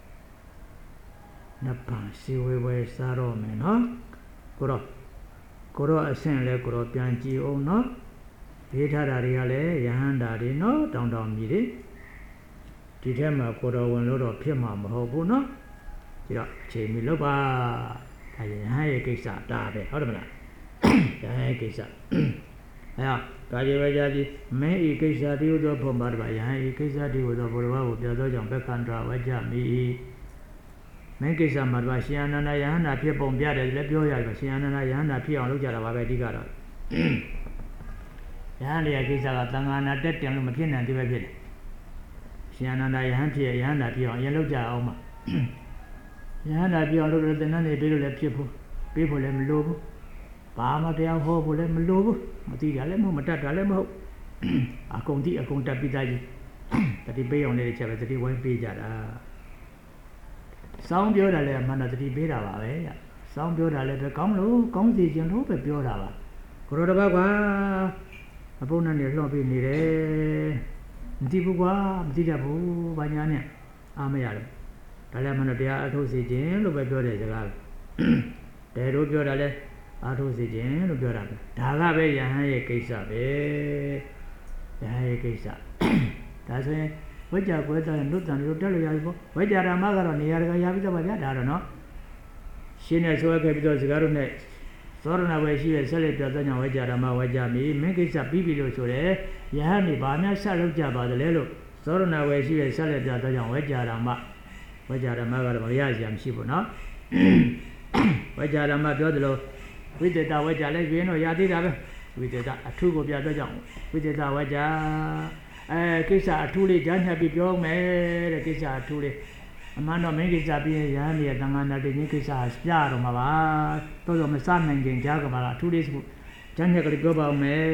နတ်ပါစီဝေဝေစားတော့မယ်နော်ကိုတော့ကိုတော့အဆင့်လဲကိုတော့ပြန်ကြည့်အောင်နော်ရေးထားတာတွေကလည်းယဟန္တာတွေနော်တောင်တောင်မြည်တွေဒီထဲမှာကိုတော်ဝင်လို့တော့ဖြစ်မှာမဟုတ်ဘူးနော်ဒီတော့အချိန်မီလုပ်ပါဒါယဟန်ရဲ့ကိစ္စဒါပဲဟုတ်တယ်မလားယဟန်ရဲ့ကိစ္စအဲကာယေဝကြတိမင်းဤကိစ္စတိဟုသောဘုံပါတပါယဟန်ဤကိစ္စတိဟုသောဘုရားကိုပြောသောကြောင့်ဘက္ခန္တဝကြမိမင်းကိစ္စမှာတော့ရှင်အနန္ဒယဟန္တာဖြစ်ပုံပြတယ်လည်းပြောရတယ်ရှင်အနန္ဒယဟန္တာဖြစ်အောင်လုပ်ကြတာပါပဲအဓိကတော့ယဟန်ရဲ့ကိစ္စကသံဃာနာတက်တယ်လို့မဖြစ်နိုင်သေးပဲဖြစ်တယ်ရှင်အနန္ဒယဟန်ဖြစ်ယဟန္တာဖြစ်အောင်အရင်လုပ်ကြအောင်ပါယဟန္တာဖြစ်အောင်လုပ်လို့တဏ္ဍာနေပြီးလို့လည်းဖြစ်ဖို့ပြီးဖို့လည်းမလိုဘူးဘာမှတရားဟောဖို့လည်းမလိုဘူးမသိတာလည်းမဟုတ်မတတ်တာလည်းမဟုတ်အကုန်တိအကုန်တတ်ပြီးသားကြီးတတိပေးအောင်လည်းချက်ပဲတတိဝိုင်းပေးကြတာစောင်းပြောတာလည်းအမှန်တော့တတိပေးတာပါပဲစောင်းပြောတာလည်းပဲကောင်းလို့ကောင်းစီခြင်းလို့ပဲပြောတာပါကိုရောတပတ်ကွာအပုန်းနဲ့လှော့ပြီးနေတယ်မသိဘူးကွာမသိတတ်ဘူးဘာညာနဲ့အားမရလို့ဒါလည်းမလို့တရားအထုတ်စီခြင်းလို့ပဲပြောတဲ့စကားပဲတဲတို့ပြောတာလဲအထုတ်စီခြင်းလို့ပြောတာပဲဒါကပဲယဟန်ရဲ့ကိစ္စပဲယဟန်ရဲ့ကိစ္စဒါဆိုရင်ဝိကြကွဲတဲ့နုတ္တန်တို့တက်လို့ရပြီပေါ့ဝိကြဓမ္မကတော့နေရာတကာရပြီးတော့ပါဗျာဒါတော့နော်ရှင်းနေဆိုခဲ့ပြီးတော့စကားတို့နဲ့သောရဏဝေရှိရဲ့ဆက်လက်ပြသောကြောင့်ဝိကြဓမ္မဝိကြမိမင်းကိစ္စပြီးပြီလို့ဆိုတယ်ယဟန်ဒီဘာများဆက်လုပ်ကြပါသလဲလို့သောရဏဝေရှိရဲ့ဆက်လက်ပြသောကြောင့်ဝိကြဓမ္မဝိကြဓမ္မကတော့မရရမရှိဘူးနော်ဝိကြဓမ္မပြောသလိုဝိသေတဝိကြလည်းပြင်းတော့ရသေးတာပဲဝိသေတအထုကိုပြသောကြောင့်ဝိသေတဝိကြအဲကိစ္စအထူးလေးကြားညှပ်ပြီးပြောမယ်တဲ့ကိစ္စအထူးလေးအမှန်တော့မင်းကိစ္စပြီးရင်ရဟန်းရဲ့တန်ခါနာတည်ခြင်းကိစ္စပြတော့မှာပါတော့တော့မစနိုင်ခင်ကြားကပါလားအထူးလေးစုကြားညှပ်ကလေးပြောပါဦးမယ်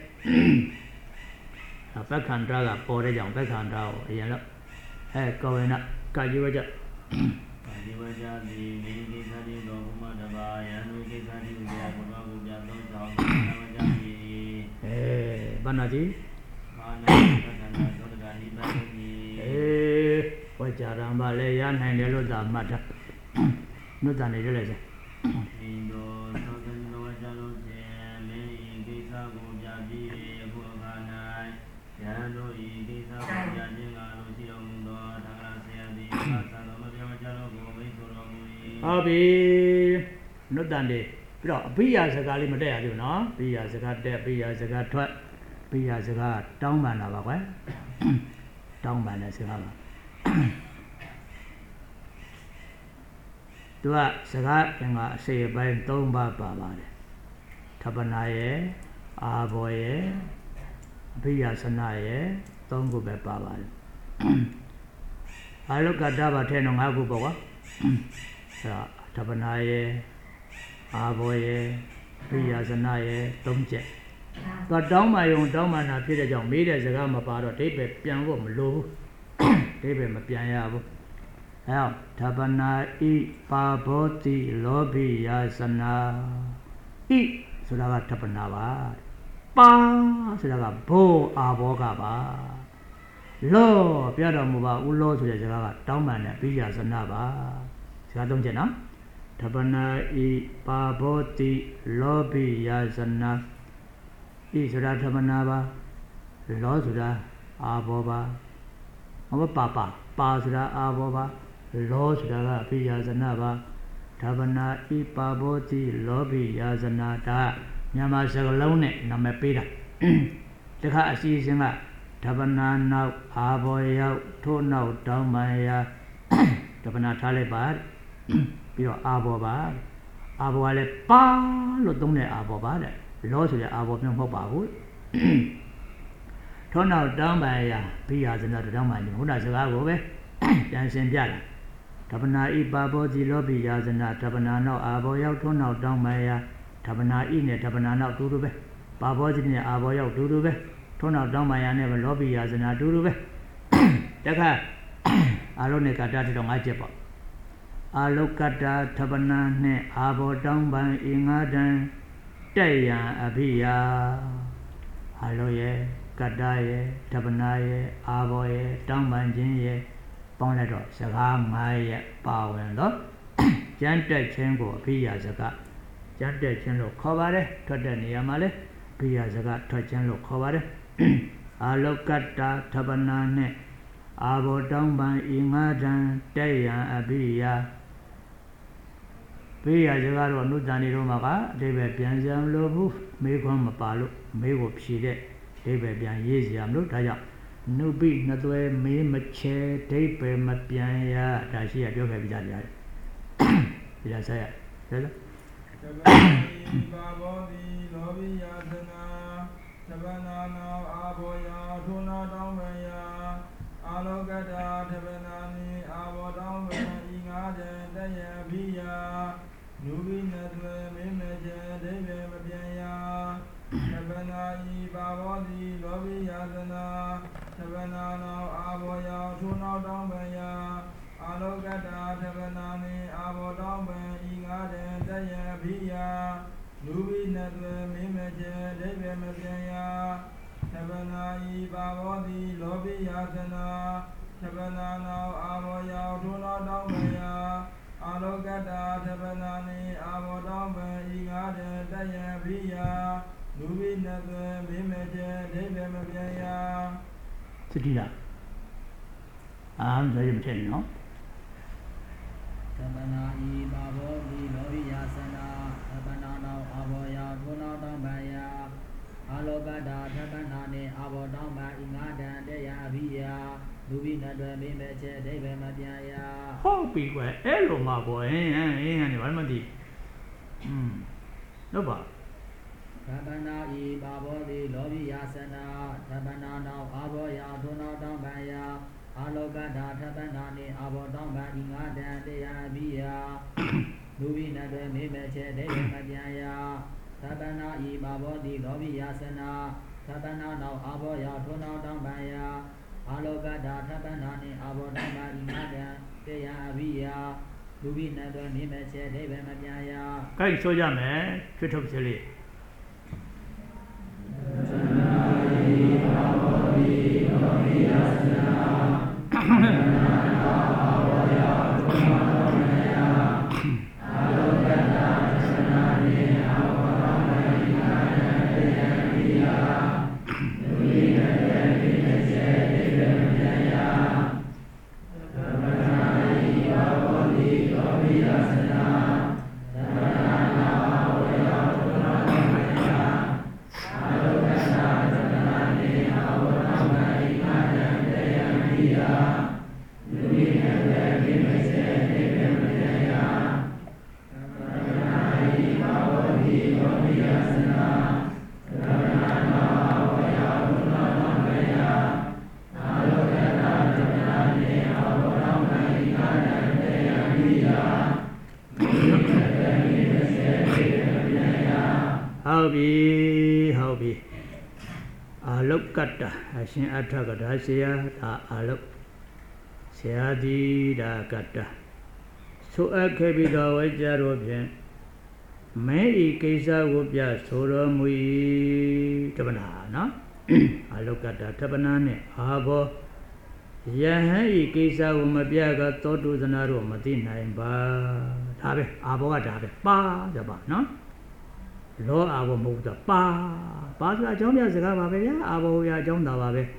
အပက္ခန္တကပေါ်တဲ့ကြောင့်ပက္ခန္တကိုအရင်တော့အဲကောဝေနကာယဝကြကာယဝကြဒီမင်းကိစ္စတိတော်ဘုမတဘာယန္တုကိစ္စတိဥဒယဘုရားကိုပြသုံးဆောင်ကာဝကြဒီအဲဘာနာတိအေးဝကြရံပါလေရနိုင်တယ်လို့သာမှတ်တာနုတ္တန်နေရလေစေဒီတော့သောတန်တော်ကြလို့ခြင်းမင်းဤကိစ္စကိုပြပြီးဘုရား၌ယံတို့ဤကိစ္စကိုပြခြင်းကလို့ရှိတော်မူသောသံဃာဆရာသည်သာသနာမပြောကြတော့ကိုမိတ်ဆိုတော်မူ၏ဟုတ်ပြီနုတ္တန်နေပြီးတော့အဘိယာစကားလေးမတက်ရသေးဘူးနော်ဘိယာစကားတက်ဘိယာစကားထွက်ဘိယာစကားတောင်းပန်တာပါကွယ်တောင်းပန်တဲ့စကားပါသူကစကားအင်္ဂါအစေပိုင်း၃ပါးပါပါတယ်ထပနာရဲ့အာဘောရဲ့အဘိယာစနာရဲ့၃ခုပဲပါပါတယ်အာလုကတ္တဘာထဲတော့၅ခုပေါ့ကွာအဲဒါထပနာရဲ့အာဘောရဲ့အဘိယာစနာရဲ့၃ချက်သူတောင်းမှယုံတောင်းမှနာဖြစ်တဲ့ကြောင့်မေးတဲ့စကားမပါတော့ဒိဋ္ဌိပြန်ဖို့မလိုဘူးဒိဋ္ဌိမပြန်ရဘူးအဲဓပနာဣပါဘောတိလောဘိယာစနာဣဆိုတာကဓပနာပါပါဆိုတာကဘိုးအာဘောကပါလောပြတော်မူပါဥလောဆိုတဲ့စကားကတောင်းမှန်တဲ့ဘိယာစနာပါစကားသုံးချက်နော်ထပနာဤပါဘောတိလောဘိယာဇနာဤဆိုတာထပနာပါလောဆိုတာအာဘောပါဟောပါပါပါဆိုတာအာဘောပါလောဆိုတာကဘိယာဇနာပါထပနာဤပါဘောတိလောဘိယာဇနာဒါမြန်မာစကားလုံးနဲ့နာမည်ပေးတာတခါအစီအစဉ်ကထပနာနောက်အာဘောရောက်ထို့နောက်တောင်းပန်ရာထပနာထားလိုက်ပါပြီးတော့အာဘောပါအာဘောကလည်းပါလို့သုံးတဲ့အာဘောပါတဲ့လောဆိုတဲ့အာဘောမျိုးမဟုတ်ပါဘူးထို့နောက်တောင်းပန်ရာဘိယာဇနာတောင်းပန်ခြင်းဘုရားစကားကိုပဲပြန်ရှင်းပြတာထပနာဤပါဘောတိလောဘိယာဇနာထပနာနောက်အာဘောရောက်ထို့နောက်တောင်းပန်ရာထပနာဤနဲ့ထပနာနောက်တူတူပဲပါဘောတိနဲ့အာဘောရောက်တူတူပဲထို့နောက်တောင်းပန်ရာနဲ့လောဘိယာဇနာတူတူပဲတခါအာလောနဲ့ကတ္တတိတော့ငါချက်ပေါ့အာလောကတ္တထပနာနဲ့အာဘောတောင်းပန်ဤငါတံတက်ရန်အဘိယာအာလောရဲ့ကတ္တရဲ့ထပနာရဲ့အာဘောရဲ့တောင်းပန်ခြင်းရဲ့ပေါင်းလိုက်တော့စကားငါးရဲ့ပါဝင်တော့ကျမ်းတက်ခြင်းကိုအဘိယာစကားကျမ်းတက်ခြင်းလို့ခေါ်ပါတယ်ထွက်တဲ့နေရာမှာလဲအဘိယာစကားထွက်ခြင်းလို့ခေါ်ပါတယ်အာလောကတ္တထပနာနဲ့အာဘောတောင်းပန်ဤငါတံတက်ရန်အဘိယာဘိယာစကားတော့နုတ္တန်နေတော့မှာကအတိပ္ပယ်ပြန်စရာမလိုဘူးမေးခွန်းမပါလို့မေးကိုဖြေတဲ့အတိပ္ပယ်ပြန်ရေးစရာမလိုဒါကြောင့်နုပိနှစ်သွဲမေးမချဲအတိပ္ပယ်မပြန်ရဒါရှိရပြောခဲ့ပြီးသားတရားဒီလားဆက်ရဆက်လို့သဗ္ဗေပါဘောတိလောဘိယာသနာသဗ္ဗနာနောအာဘောယာထိုနာတောင်းပန်ယာအာလောကတ္တသဗ္ဗနာနိအာဘောတောင်းပန်ဤငါးတံတယံဘိယာနုဘိနသွေမေမချေဒိဗေမပြန်ယာသဗ္ဗနာဤပါဘောတိလောဘိယာသနာသဗ္ဗနာနောအာဘောယာထိုနာတောင်းပန်ယာအာလောကတ္တသဗ္ဗနာနိအာဘောတောင်းပန်ဤငါးတံတယံဘိယာနုဘိနသွေမေမချေဒိဗေမပြန်ယာသဗ္ဗနာဤပါဘောတိလောဘိယာသနာသဗ္ဗနာနောအာဘောယာထိုနာတောင်းပန်ယာအာလောကတ္တသဗ္ဗနာနိအာဘောတောင်းပန်ဤငါးတံတယံဘိယာနုဘိနသွေမေမချေဒိဗေမပြန်ယာသတိရအာမဆိုရင်မထည့်နော်သဗ္ဗနာဤပါဘောတိလောဘိယာသနာသဗ္ဗနာနောအာဘောယာထိုနာတောင်းပန်ယာအာလောကတ္တသဗ္ဗနာနိအာဘောတောင်းပန်ဤငါးတံတယံဘိယာနုဘိနသွေမေမချေဒိဗေမပြန်ယာဟုတ်ပြီကွယ်အဲ့လိုမှပေါ့ဟင်းဟင်းဟင်းဟင်းဘာမှမသိอืมဟုတ်ပါသဗ္ဗနာဤပါဘောတိလောဘိယာသနာသဗ္ဗနာနောအာဘောယာထိုနာတောင်းပန်ယာအာလောကတ္တသဗ္ဗနာနိအာဘောတောင်းပန်ဤငါးတံတယံဘိယာနုဘိနသွေမေမချေဒိဗေမပြန်ယာသဗ္ဗနာဤပါဘောတိလောဘိယာသနာသဗ္ဗနာနောအာဘောယာထိုနာတောင်းပန်ယာအာလောကတ္တသဗ္ဗနာနိအာဘောတောင်းပန်ဤငါးတံတယံအဘိယာနုဘိနသွေမေမချေဒိဗေမပြန်ယာကိုက်ဆိုကြမယ်ချွတ်ထုတ်စလေးသဗ္ဗနာဤပါဘောတိလောဘိယာသနာသဗ္ဗနာနောအာဘောယာထိုနာတောင်းပန်ယာအာလောကတ္တသဗ္ဗနာနိအာဘောတောင်းပန်ဤငါးတံတယံဘိယာနုဘိနသွေမေမချေဒိဗေမပြန်ယာသဗ္ဗနာဤပါဘောတိလောဘိယာသနာသဗ္ဗနာနောအာဘောယာထိုနာတောင်းပန်ယာအာလောကတ္တသဗ္ဗနာနိအာဘောတောင်းပန်ဤငါးတံတယံဘိယာနုဘိနသွေမေမချေဒိဗေမပြန်ယာသဗ္ဗနာဤပါဘောတိလောဘိယာသနာသဗ္ဗနာနောအာဘောယာထိုနာတောင်းပန်ယာအာလောကတ္တသဗ္ဗနာနိအာဘောတောင်းပန်ဤငါးတံတယံဘိယာနုဘိနသွေမေမချေဒိဗေမပြန်ယာဟုတ်ပြီဟုတ်ပြီအာလောကတ္တအရှင်အထကဒါဆရာဒါအာလောဆရာဒီဒါကတ္တဆိုအပ်ခဲ့ပြီးတော့ဝိကြတော်ဖြင့်မဲဤကိစ္စကိုပြဆိုတော်မူ၏တပနာနော်အာလောကတ္တတပနာနဲ့အာဘောယဟန်ဤကိစ္စကိုမပြကသောတုဇနာတို့မသိနိုင်ပါဒါပဲအာဘောကဒါပဲပါကြပါနော်လောအာဘောမဟုတ်တော့ပါပါဆိုတာအကြောင်းပြစကားပါပဲဗျာအာဘောရအကြောင်းသာပါပဲ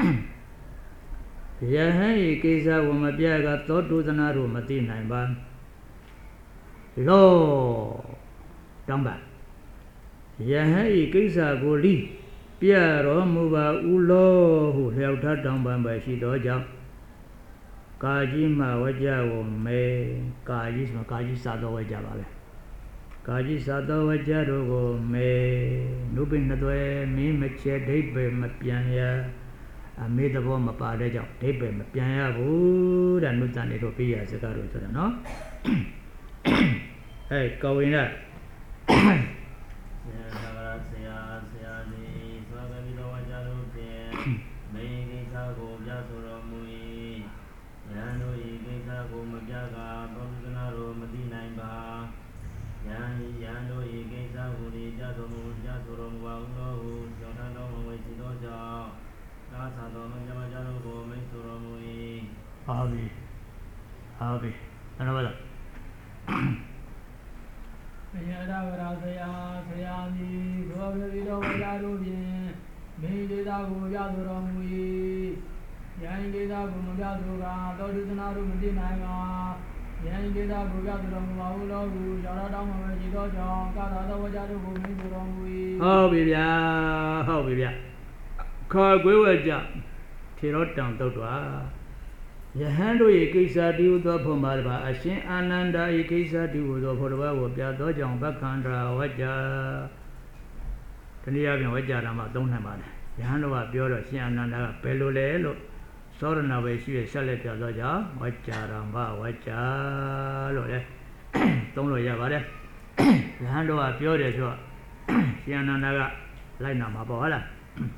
ယဟန်ဤကိစ္စကိုမပြကသောတုသနာတို့မသိနိုင်ပါလောတောင်းပါယဟန်ဤကိစ္စကိုလိပြတော်မူပါဥလောဟုလျှောက်ထားတောင်းပန်ပဲရှိသောကြောင့်ကာကြီးမှဝကြကိုမဲကာကြီးဆိုကာကြီးစာတော်ဝကြပါပဲကာကြီးစာတော်ဝကြတို့ကိုမဲနုပိနှစ်သွဲမင်းမချဲဒိဋ္ဌိမပြန်ရအမေသဘောမပါတဲ့ကြောင့်ဒိဋ္ဌိမပြန်ရဘူးတဲ့နုတန်နေတို့ပြရစကားတို့ဆိုတာနော်ဟဲ့ကောဝင်ရဟာပြီဟာပြီအဲ့တော့ဘယ်ရတာဝရဆရာဆရာကြီးသောပြပြီးတော့ဝရတို့ဖြင့်မိဒေတာကိုပြဆိုတော်မူ၏ယံဒေတာကိုမပြဆိုကသောတုသနာတို့မသိနိုင်ပါယံဒေတာကိုပြဆိုတော်မူပါဟုလောဟုရောတော်တောင်းမှာရှိသောကြောင့်ကာသာသောဝကြတို့ကိုမိဆိုတော်မူ၏ဟုတ်ပြီဗျာဟုတ်ပြီဗျာခေါ်ကွေးဝကြထေရောတံတုတ်တော်ယဟန်တို့၏ကိစ္စတည်းဟူသောဖို့မှာတပါအရှင်အာနန္ဒာ၏ကိစ္စတည်းဟူသောဖို့တပါကိုပြသောကြောင့်ဗက္ခန္တရာဝကြတနည်းအားဖြင့်ဝကြတာမှသုံးနိုင်ပါတယ်ယဟန်တို့ကပြောတော့ရှင်အာနန္ဒာကဘယ်လိုလဲလို့သောရဏပဲရှိရဆက်လက်ပြသောကြောင့်ဝကြရမဝကြလို့လေသုံးလို့ရပါတယ်ယဟန်တို့ကပြောတယ်ဆိုတော့ရှင်အာနန္ဒာကလိုက်နာမှာပေါ့ဟုတ်လား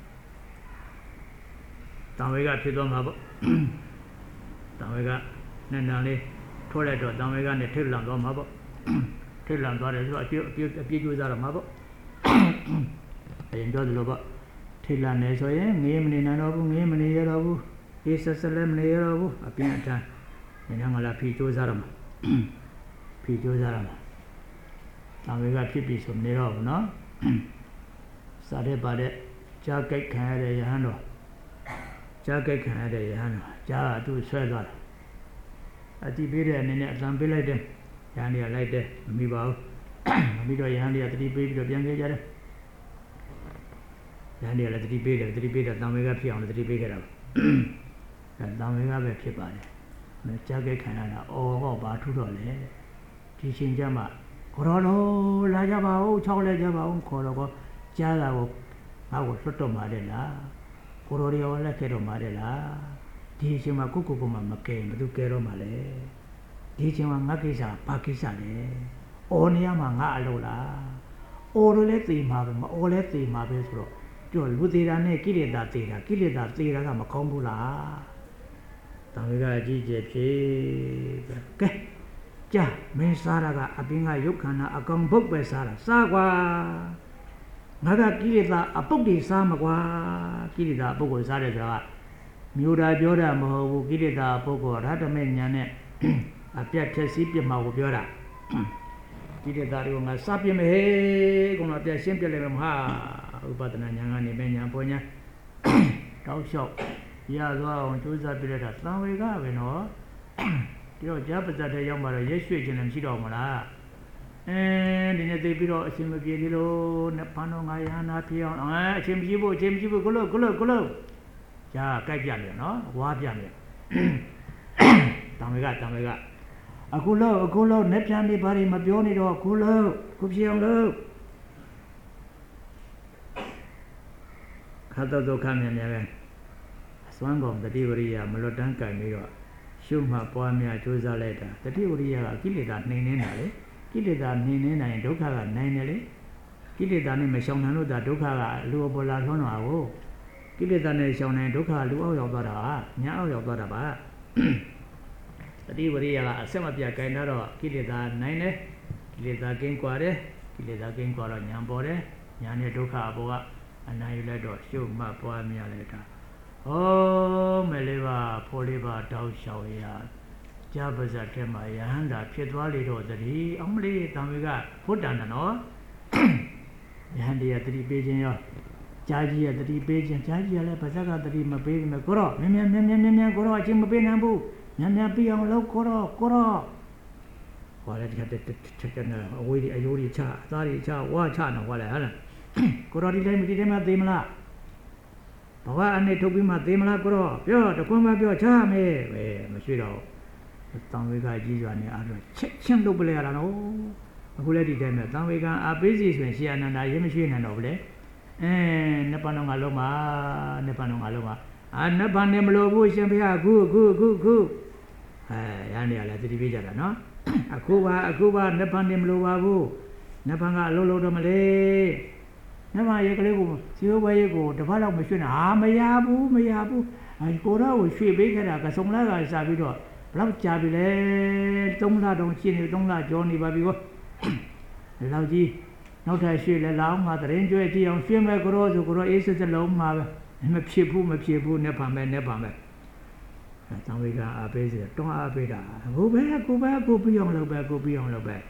တံဝေကဖြစ်သွားမှာပေါ့တံဝေကနဲ့နံလေးထိုးလိုက်တော့တံဝေကနဲ့ထိတ်လန့်သွားမှာပေါ့ထိတ်လန့်သွားတယ်ဆိုတော့အပြည့်အပြည့်အပြည့်ကျိုးစားတော့မှာပေါ့အရင်ပြောသလိုပေါ့ထိတ်လန့်နေဆိုရင်ငေးမနေနိုင်တော့ဘူးငေးမနေရတော့ဘူးဒီဆက်ဆက်လည်းမနေရတော့ဘူးအပြင်းအထန်နေငါလာဖြီးကျိုးစားတော့မှာဖြီးကျိုးစားတော့မှာတံဝေကဖြစ်ပြီဆိုမနေတော့ဘူးနော်စားတဲ့ပါတဲ့ကြားကြိုက်ခံရတဲ့ယဟန်တော်ကြားကြိုက်ခံရတဲ့ယဟန်တော်ကြားကသူ့ဆွဲသွားတယ်အတိပေးတဲ့အနေနဲ့အတန်ပေးလိုက်တယ်ယဟန်တွေကလိုက်တယ်မမိပါဘူးမမိတော့ယဟန်တွေကတတိပေးပြီးတော့ပြန်ခဲ့ကြတယ်ယဟန်တွေကလည်းတတိပေးတယ်တတိပေးတော့တံဝေကဖြစ်အောင်တတိပေးခဲ့တာအဲတံဝေကပဲဖြစ်ပါတယ်အဲကြားကြိုက်ခံရတာအော်ဟောဘာထူးတော့လဲဒီချိန်ကျမှခေါ်တော်လို့လာကြပါဦးချောင်းလဲကြပါဦးခေါ်တော့ကကြားတာကိုငါ့ကိုလွတ်တော့မှာတဲ့လားကိုရိုရီယောလက်ခဲ့တော့မှာတဲ့လားဒီအချိန်မှာကိုကိုကိုမှမကဲဘယ်သူကဲတော့မှာလဲဒီအချိန်မှာငါကိစ္စဘာကိစ္စလဲအော်နေရမှာငါအလုပ်လားအော်လည်းသိမှာပဲမအော်လည်းသိမှာပဲဆိုတော့ပြောလူသေးတာနဲ့ကိလေသာသေးတာကိလေသာသေးတာကမကောင်းဘူးလားတံဝေကအကြီးကျယ်ဖြစ်ကဲကြာမင်းစားတာကအပင်ကရုပ်ခန္ဓာအကောင်ဘုတ်ပဲစားတာစားကွာငါကကိလေသာအပုတ်တွေစားမကွာကိလေသာအပုတ်ကိုစားတယ်ဆိုတာကမြို့တာပြောတာမဟုတ်ဘူးကိလေသာအပုတ်ကိုရတမေညာနဲ့အပြတ်ဖြက်စီးပြမှာကိုပြောတာကိလေသာတွေကငါစားပြမယ်ဟဲ့ကောင်အပြတ်ရှင်းပြလိုက်မှာမဟာဥပဒနာညာကနေပဲညာပေါ်ညာတောက်လျှောက်ရသွားအောင်ကြိုးစားပြလိုက်တာသံဝေကပဲနော်ဒီတော့ဂျာပဇတ်တဲ့ရောက်မှာတော့ရက်ရွှေ့ခြင်းလည်းမရှိတော့မလားအဲဒီနေ့သိပြီးတော့အရှင်မပြေသေးလို့နဲ့ဘာတော့ငါရဟနာပြေအောင်အဲအရှင်မပြေဖို့အရှင်မပြေဖို့ကိုလို့ကိုလို့ကိုလို့ဂျာကြိုက်ပြတယ်နော်ဝါပြတယ်တံဝေကတံဝေကအခုလို့အခုလို့နဲ့ပြန်ပြီးဘာတွေမပြောနေတော့အခုလို့ခုပြေအောင်လို့ခတ်တော့ဒုက္ခမြန်မြန်ပဲအစွမ်းကုန်တတိဝရိယမလွတ်တမ်းကြိုင်ပြီးတော့ရှုမှတ်ပွားများကြိုးစားလိုက်တာတတိဝရိယကကိလေသာနှိမ်နေတာလေကိလေသာနှိမ်နေနိုင်ဒုက္ခကနိုင်တယ်လေကိလေသာနဲ့မရှောင်နိုင်လို့ဒါဒုက္ခကလူအပေါ်လာလွှမ်းတော့ကိုကိလေသာနဲ့ရှောင်နိုင်ဒုက္ခလူအောက်ရောက်သွားတာညာအောက်ရောက်သွားတာပါတတိဝရိယကအဆက်မပြတ်ကြိုင်တော့ကိလေသာနိုင်တယ်ကိလေသာကင်းကွာတယ်ကိလေသာကင်းကွာတော့ညာပေါ်တယ်ညာနဲ့ဒုက္ခအပေါ်ကအနိုင်ယူလိုက်တော့ရှုမှတ်ပွားများလိုက်တာဩမယ်လေးပါဖိုးလေးပါတောက်လျှောက်ရ Jabbaza Tema Yahanda Pietwali that he only Tamiga put on an or Yahandi at three pages. Jaji at three pages, Jaji Pasaka, the Rima Baby Makoro, Mimia Mimia Goro, Jimabinabu, Nanabi on low Koro, Koro. While I had taken away a Yuri Cha, Thari Cha, Wachana, while I had Koro did him at Dimla. Pawa and they took him at Dimla Goro, Pure, the Kuma Pure Charm, eh, Machiro. The Tamiga Jizu and the other Chechen Dublero. Who let it them? Tamiga are busy when she and I machine and over there. Eh, Nepanongaloma, Nepanongaloma. And Nepanemlo, Shampia, goo, goo, goo, goo. Eh, and I let the division, no? Akuba, Akuba, Nepanemlo, Nepanga Lolo Domale. Never Yaku, see where you go, the fellow machine. Ah, Mayabu, Mayabu. I go out with three big and a Songa, Sabido. Love Chabile, Tonga, don't see you, don't like Johnny Babigo. Lauji. Not I see the long mother enjoy it on film grows to grow is the long mother. Mapipu, Mapipu, Nepame, Nepame. Then we got a busy, don't have it. Go back, go back, go beyond the back, go beyond the back.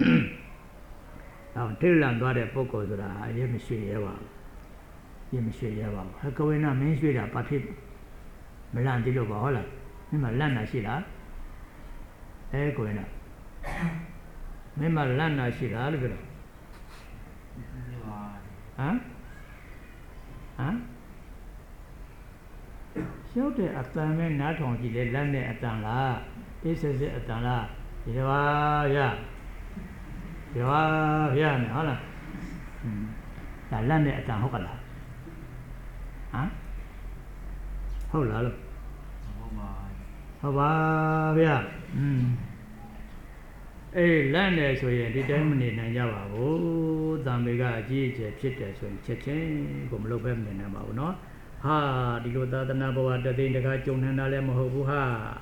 Now, till I'm got a poco that I am see Eva. You see Eva. I go in a main street, but he Milan di Logola. Milan, she la. Eh, go in a Milan, she la. Huh? Huh? So the Atame not on the land at Tanga. This is it at Tanga. You are, yeah. You are, yeah, Hala. The land at Tangokala. Huh? Hold on. How yeah. A land as we determined in Java. Oh, Zambiga, G, Chitters, and Chechen, Gomlopem, and Amano. Ha, the Yoda, the Nabo, the thing the Gachon and Alemoha.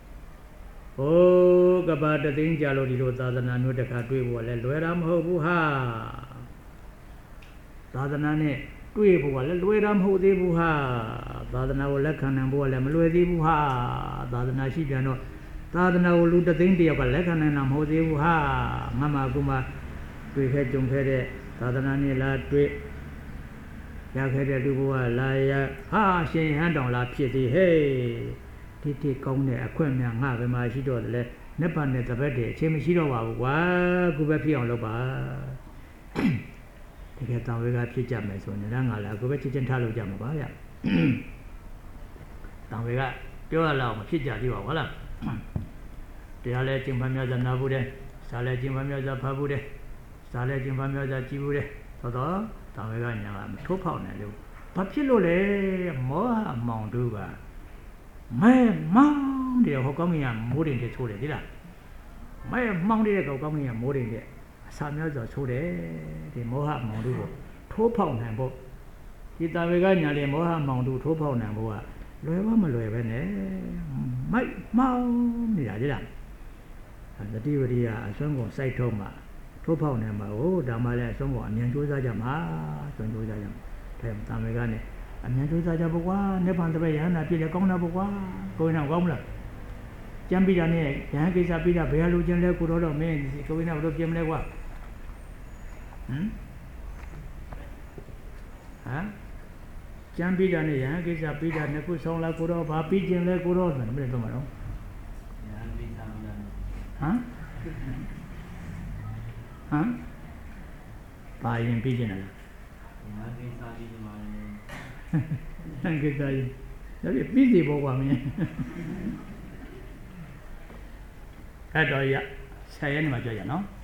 Oh, Gaba, the thing Jalo, the Yoda, the Nanu, the Katui, Walam Hobuha. Tadanane, Tui, Walam Hodibuha. Tadana Lakan and Bolam Luedibuha. Tadana Shijano. Tadana will do the thing the Lekan and Amhodibuha. Mama Guma, we had Jumpede, Tadanani La Tui. Yakada Dubua, Laya, ha, she hand on La Piety, hey, Titi Kone, Aquamian, have my Shido, Nepan at the bed, Chemishiro, wa, Gubapi on Loba. Take a town we got Chijamas when the Rangala, Gubachi and Talo Jamabaya. Down we got, you allow Chija, you are well. The alleging Pamia Nabude, Salajim Pamia Pabude, Salajim Pamia Jibude, Toto. I'm two pound. Particularly more among Duga. My mount the Hokomi and Mooding the Tule. My mount the Hokomi and Mooding the Samuel the Tule, the Moha Mondu, two pound and book. The Davigana, the Moha Mondu, two pound and boa. Loeva Malevene, my mount the Adila. And the D V D, a song of Saitoma. Two pound and my old Damala, someone, Yanjuza Jama, Sanjuza Jam, Tamagani, and Yanjuza Jabua, Nepan the Bayana, Pila Kona Bua, going on Gomla. Jambidane, Yankees are Pila, Bealujan Lekuro, men, going out of Jamlewa. Hm? Huh? Jambidane, Yankees are Pila, Nekusona Kuro, Papi Jim Lekuro, and Huh? Huh? By in pigeon. Thank you, guys. Very busy boy. That's all, yeah. Say any major, no?